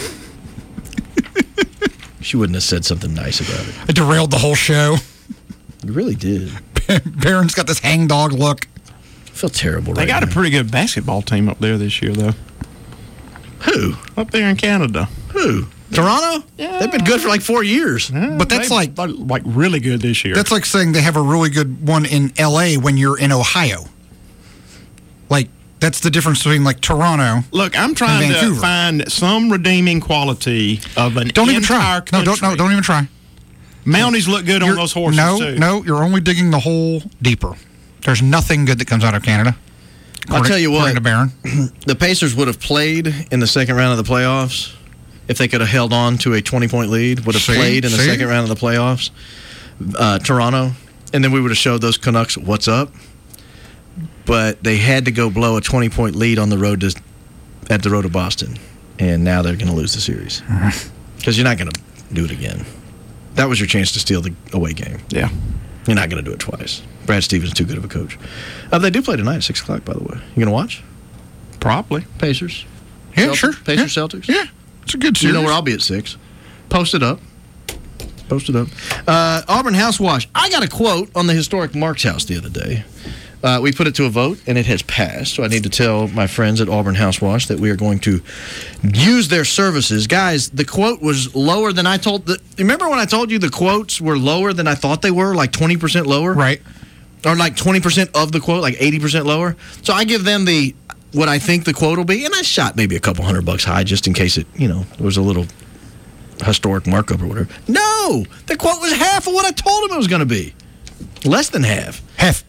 She wouldn't have said something nice about it. It derailed the whole show. You really did. Barron's got this hangdog look. I feel terrible They right got now. a pretty good basketball team up there this year, though. Who? Up there in Canada. Who? Toronto? Yeah. They've been good for like four years. Yeah, But that's they- like- like really good this year. That's like saying they have a really good one in L A when you're in Ohio. Like, that's the difference between, like, Toronto. Look, I'm trying and to Vancouver. find some redeeming quality of an Don't even try. entire No, country. don't, no, don't even try. Mounties look good on You're- those horses, no, too. No, you're only digging the hole deeper. There's nothing good that comes out of Canada. I'll tell you According what. to Barron. The Pacers would have played in the second round of the playoffs if they could have held on to a twenty-point lead, would have See? played in the See? second round of the playoffs, uh, Toronto, and then we would have showed those Canucks what's up. But they had to go blow a twenty-point lead on the road to at the road to Boston, and now they're going to lose the series because you're not going to do it again. That was your chance to steal the away game. Yeah. You're not going to do it twice. Brad Stevens is too good of a coach. Uh, they do play tonight at six o'clock, by the way. You going to watch? Probably. Pacers? Yeah, Celtics? sure. Pacers, Yeah. Celtics? Yeah. It's a good series. You know where I'll be at six. Post it up. Post it up. Uh, Auburn House Wash. I got a quote on the historic Mark's house the other day. Uh, we put it to a vote, and it has passed. So I need to tell my friends at Auburn House Wash that we are going to use their services. Guys, the quote was lower than I told. The, remember when I told you the quotes were lower than I thought they were, like twenty percent lower? Right. Or like twenty percent of the quote, like eighty percent lower? So I give them the what I think the quote will be, and I shot maybe a couple hundred bucks high just in case it, you know, was a little historic markup or whatever. No! The quote was half of what I told them it was going to be. Less than half. Half.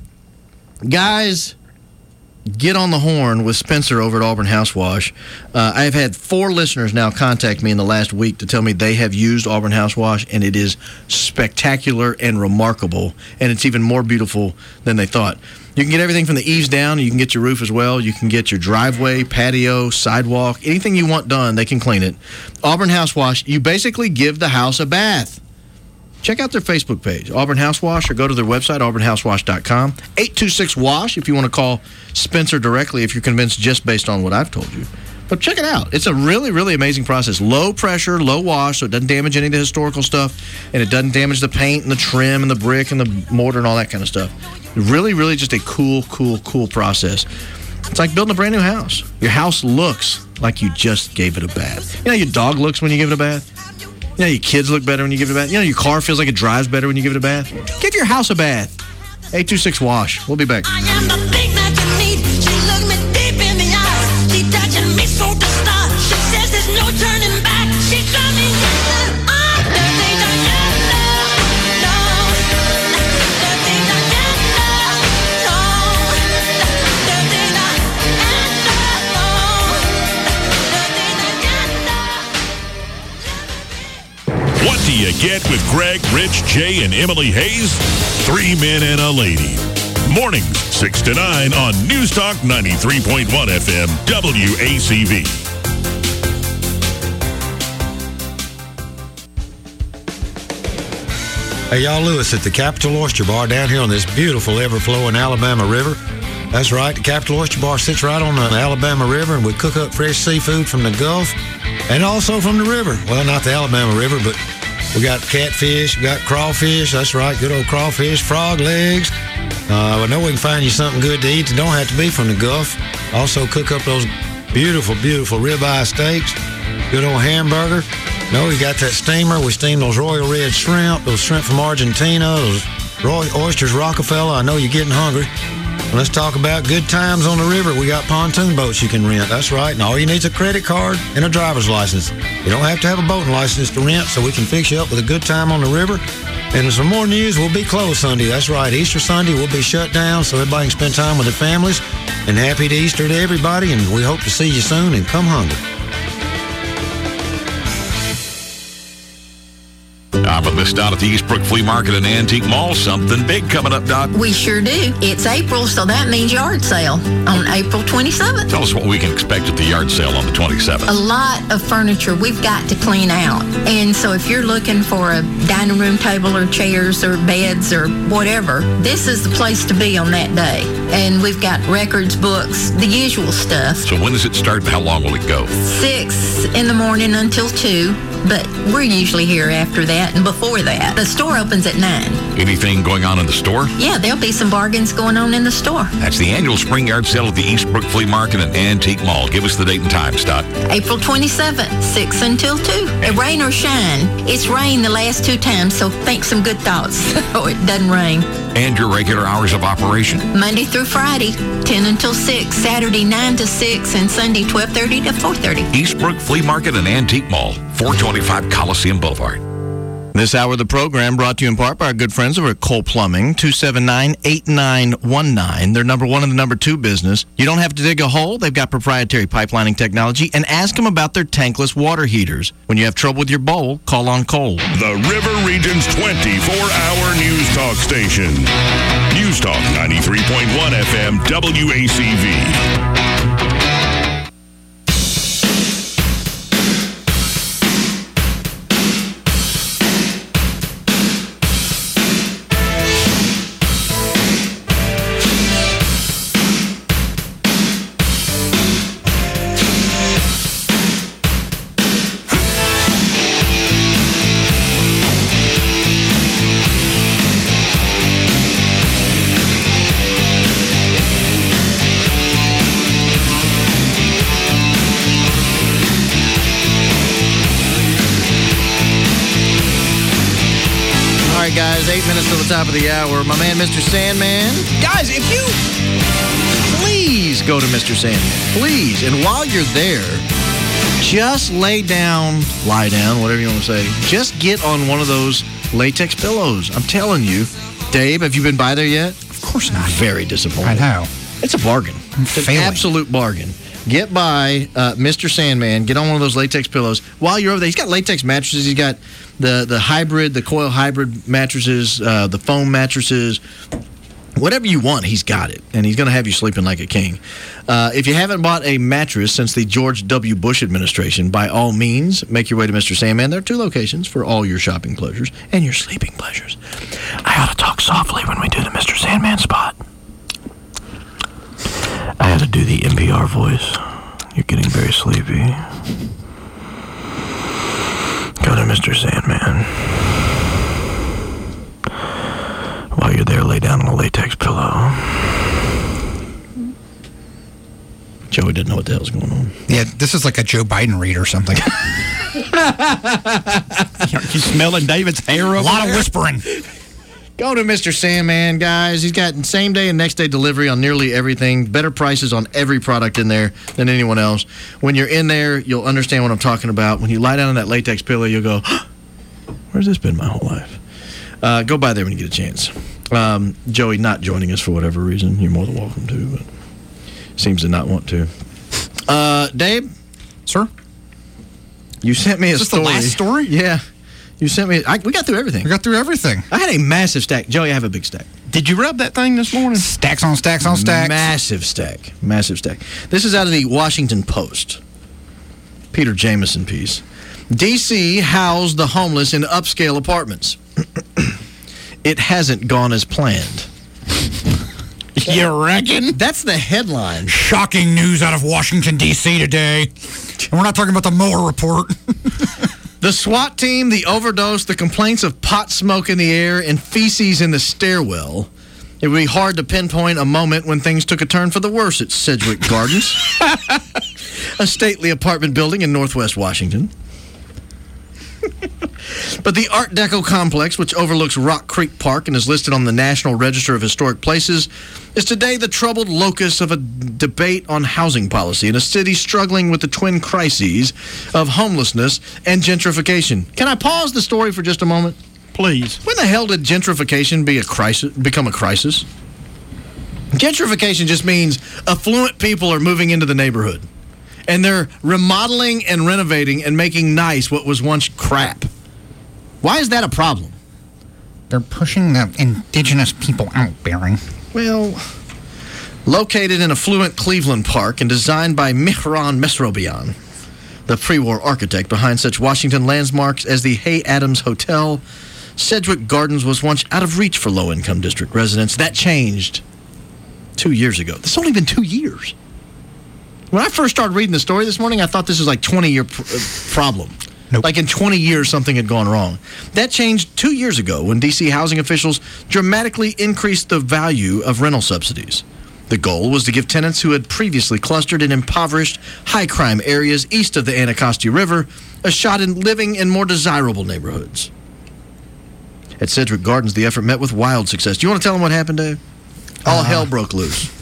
Guys, get on the horn with Spencer over at Auburn House Wash. Uh, I have had four listeners now contact me in the last week to tell me they have used Auburn House Wash, and it is spectacular and remarkable, and it's even more beautiful than they thought. You can get everything from the eaves down. You can get your roof as well. You can get your driveway, patio, sidewalk, anything you want done, they can clean it. Auburn House Wash, you basically give the house a bath. Check out their Facebook page, Auburn House Wash, or go to their website, auburn house wash dot com. eight two six wash if you want to call Spencer directly if you're convinced just based on what I've told you. But check it out. It's a really, really amazing process. Low pressure, low wash, so it doesn't damage any of the historical stuff, and it doesn't damage the paint and the trim and the brick and the mortar and all that kind of stuff. Really, really just a cool, cool, cool process. It's like building a brand new house. Your house looks like you just gave it a bath. You know how your dog looks when you give it a bath? You know, your kids look better when you give it a bath. You know, your car feels like it drives better when you give it a bath. Give your house a bath. eight two six wash. We'll be back. I am the thing that you need. She looked me deep in the eyes. She touching me so to start. She says there's no turning back. She got me in the eye. The thing I can't love. No. The thing I can't love. No. The thing I can't love. No. The thing I can't love. What do you get with Greg, Rich, Jay, and Emily Hayes? Three men and a lady. Mornings, six to nine on News Talk ninety-three point one F M, W A C V. Hey, y'all, Lewis at the Capital Oyster Bar down here on this beautiful ever-flowing Alabama River. That's right, the Capital Oyster Bar sits right on the Alabama River, and we cook up fresh seafood from the Gulf and also from the river. Well, not the Alabama River, but we got catfish, we got crawfish. That's right, good old crawfish, frog legs. Uh, I know we can find you something good to eat that don't have to be from the Gulf. Also cook up those beautiful, beautiful ribeye steaks, good old hamburger. No, we got that steamer. We steam those Royal Red shrimp, those shrimp from Argentina, those Roy Oysters Rockefeller. I know you're getting hungry. Let's talk about good times on the river. We got pontoon boats you can rent. That's right. And all you need is a credit card and a driver's license. You don't have to have a boating license to rent, so we can fix you up with a good time on the river. And some more news, we'll be closed Sunday. That's right. Easter Sunday, we'll be shut down so everybody can spend time with their families. And happy Easter to everybody, and we hope to see you soon, and come hungry. How about this down at the Eastbrook Flea Market and Antique Mall? Something big coming up, Doc. We sure do. It's April, so that means yard sale on April twenty-seventh. Tell us what we can expect at the yard sale on the twenty-seventh. A lot of furniture we've got to clean out. And so if you're looking for a dining room table or chairs or beds or whatever, this is the place to be on that day. And we've got records, books, the usual stuff. So when does it start and how long will it go? Six in the morning until two, but we're usually here after that and before that. The store opens at nine. Anything going on in the store? Yeah, there'll be some bargains going on in the store. That's the annual spring yard sale at the Eastbrook Flea Market and Antique Mall. Give us the date and time, Stott. April twenty-seventh, six until two. Rain or shine. It's rained the last two times, so think some good thoughts so it doesn't rain. And your regular hours of operation? Monday through Friday, ten until six. Saturday, nine to six. And Sunday, twelve thirty to four thirty. Eastbrook Flea Market and Antique Mall, four twenty-five Coliseum Boulevard. This hour of the program brought to you in part by our good friends over at Cole Plumbing, two seven nine, eight nine one nine. They're number one in the number two business. You don't have to dig a hole. They've got proprietary pipelining technology. And ask them about their tankless water heaters. When you have trouble with your bowl, call on Cole. The River Region's twenty-four hour news talk station. News Talk ninety-three point one F M, W A C V. eight minutes to the top of the hour. My man, Mister Sandman. Guys, if you please go to Mister Sandman, please. And while you're there, just lay down, lie down, whatever you want to say. Just get on one of those latex pillows. I'm telling you. Dave, have you been by there yet? Of course not. Very disappointed. I know. It's a bargain. I'm It's an failing. absolute bargain. Get by uh, Mister Sandman. Get on one of those latex pillows. While you're over there, he's got latex mattresses. He's got the, the hybrid, the coil hybrid mattresses, uh, the foam mattresses. Whatever you want, he's got it. And he's going to have you sleeping like a king. Uh, if you haven't bought a mattress since the George W. Bush administration, by all means, make your way to Mister Sandman. There are two locations for all your shopping pleasures and your sleeping pleasures. I ought to talk softly when we do the Mister Sandman spot. I had to do the N P R voice. You're getting very sleepy. Go to Mister Sandman. While you're there, lay down on a latex pillow. Joey didn't know what the hell's going on. Yeah, this is like a Joe Biden read or something. You smelling David's hair over A lot there? of whispering. Go to Mister Sandman, guys. He's got same day and next day delivery on nearly everything. Better prices on every product in there than anyone else. When you're in there, you'll understand what I'm talking about. When you lie down on that latex pillow, you'll go, where's this been my whole life? Uh, go by there when you get a chance. Um, Joey not joining us for whatever reason. You're more than welcome to, but seems to not want to. Uh, Dave? Sir? You sent me a Is this story. the last story? Yeah. You sent me. I, we got through everything. We got through everything. I had a massive stack. Joey, I have a big stack. Did you rub that thing this morning? Stacks on stacks on stacks. Massive stack. Massive stack. This is out of the Washington Post. Peter Jameson piece. D C housed the homeless in upscale apartments. It hasn't gone as planned. You reckon? That's the headline. Shocking news out of Washington, D C today. And we're not talking about the Mueller report. The SWAT team, the overdose, the complaints of pot smoke in the air, and feces in the stairwell. It would be hard to pinpoint a moment when things took a turn for the worse at Sedgwick Gardens, a stately apartment building in northwest Washington. But the Art Deco complex, which overlooks Rock Creek Park and is listed on the National Register of Historic Places, is today the troubled locus of a debate on housing policy in a city struggling with the twin crises of homelessness and gentrification. Can I pause the story for just a moment? Please. When the hell did gentrification be a crisis, become a crisis? Gentrification just means affluent people are moving into the neighborhood. And they're remodeling and renovating and making nice what was once crap. Why is that a problem? They're pushing the indigenous people out, Barry. Well, located in affluent Cleveland Park and designed by Mihran Mesrobian, the pre-war architect behind such Washington landmarks as the Hay Adams Hotel, Sedgwick Gardens was once out of reach for low-income district residents. That changed two years ago. It's only been two years. When I first started reading the story this morning, I thought this was like twenty-year pr- uh, problem. Nope. Like in twenty years, something had gone wrong. That changed two years ago when D C housing officials dramatically increased the value of rental subsidies. The goal was to give tenants who had previously clustered in impoverished, high-crime areas east of the Anacostia River a shot in living in more desirable neighborhoods. At Sedgwick Gardens, the effort met with wild success. Do you want to tell them what happened, Dave? All Uh, hell broke loose.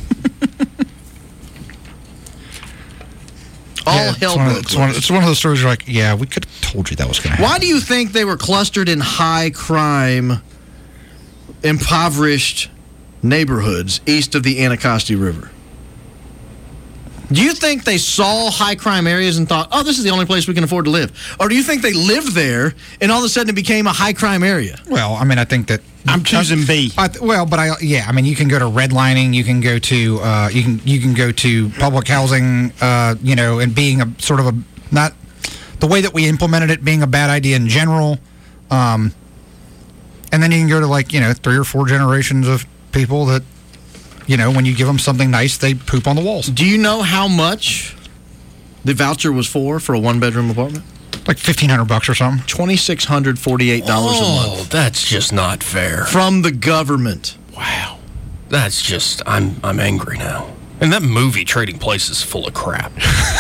All Yeah, hell it's one, of, broke it's, one, loose. it's one of those stories you're like, yeah, we could have told you that was going to happen. Why do you think they were clustered in high crime, impoverished neighborhoods east of the Anacostia River? Do you think they saw high crime areas and thought, oh, this is the only place we can afford to live? Or do you think they lived there and all of a sudden it became a high crime area? Well, I mean, I think that I'm choosing B. I th- well, but I yeah, I mean, you can go to redlining, you can go to uh, you can you can go to public housing, uh, you know, and being a sort of a not the way that we implemented it being a bad idea in general, um, and then you can go to like you know three or four generations of people that you know when you give them something nice, they poop on the walls. Do you know how much the voucher was for for a one bedroom apartment? Like fifteen hundred bucks or something. Twenty six hundred forty eight dollars oh, a month. That's just not fair. From the government. Wow. That's just I'm I'm angry now. And that movie Trading Places is full of crap.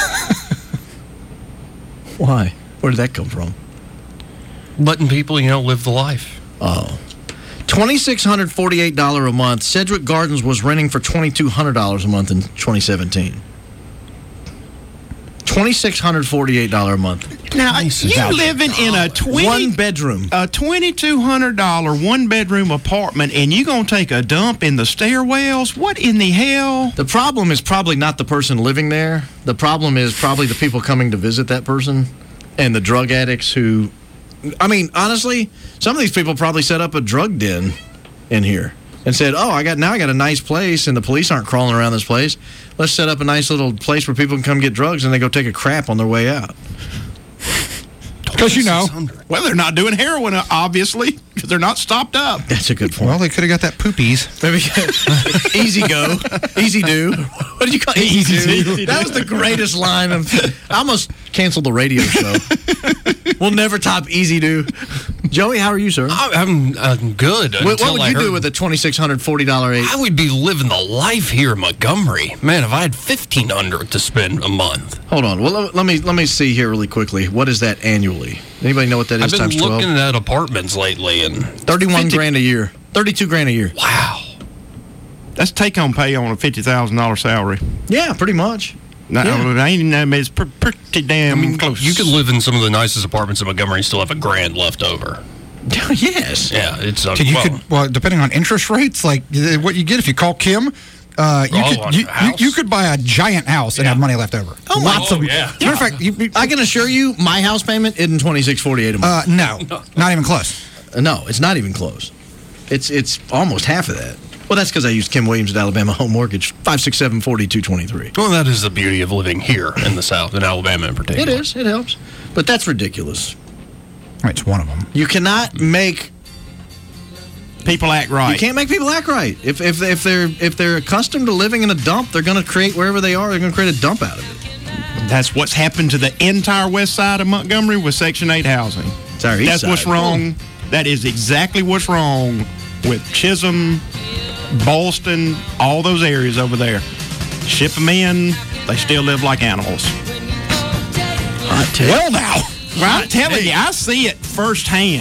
Why? Where did that come from? Letting people, you know, live the life. Oh. twenty-six hundred forty-eight dollars a month. Sedgwick Gardens was renting for twenty-two hundred dollars a month in twenty seventeen. twenty-six hundred forty-eight dollars a month. Now, you living in a twenty one bedroom, a twenty-two hundred dollars one bedroom apartment, and you gonna take a dump in the stairwells? What in the hell? The problem is probably not the person living there. The problem is probably the people coming to visit that person and the drug addicts who, I mean, honestly, some of these people probably set up a drug den in here and said, oh, I got now I got a nice place and the police aren't crawling around this place. Let's set up a nice little place where people can come get drugs and they go take a crap on their way out. Because, you know, well, they're not doing heroin, obviously, because they're not stopped up. That's a good point. Well, they could have got that poopies. Maybe easy go, easy do. What did you call it? Easy, easy do. do. That was the greatest line of. I almost canceled the radio show. We'll never top easy do. Joey, how are you, sir? I'm, I'm good. What, what would you do with a twenty-six hundred forty dollars? I would be living the life here in Montgomery. Man, if I had fifteen hundred dollars to spend a month. Hold on. Well, let, let me let me see here really quickly. What is that annually? Anybody know what that is? I've been times twelve? looking at apartments lately, and thirty-one fifty grand a year, thirty-two grand a year. Wow, that's take-home pay on a fifty thousand dollars salary. Yeah, pretty much. No, yeah. I ain't, I mean, it's pretty damn I mean, close. You could live in some of the nicest apartments in Montgomery and still have a grand left over. Yes. Yeah, it's uh, you well, could, well, depending on interest rates, like what you get if you call Kim. Uh, you, oh, could, you, you, you could buy a giant house and yeah. have money left over. Oh, Lots oh, of. Yeah. Matter of fact, you, you, I can assure you, my house payment isn't twenty-six forty-eight a month. Uh, no, not even close. Uh, no, it's not even close. It's it's almost half of that. Well, that's because I used Kim Williams at Alabama Home Mortgage, five six seven, four two two three. Well, that is the beauty of living here in the South, in Alabama in particular. It is. It helps. But that's ridiculous. It's one of them. You cannot make people act right. You can't make people act right. If if if they're if they're accustomed to living in a dump, they're going to create wherever they are. They're going to create a dump out of it. That's what's happened to the entire west side of Montgomery with Section eight housing. It's our east That's side. what's wrong. That is exactly what's wrong with Chisholm, Ballston, all those areas over there. Ship them in, they still live like animals. Hot take. Well, now, well, I'm telling you, I see it firsthand.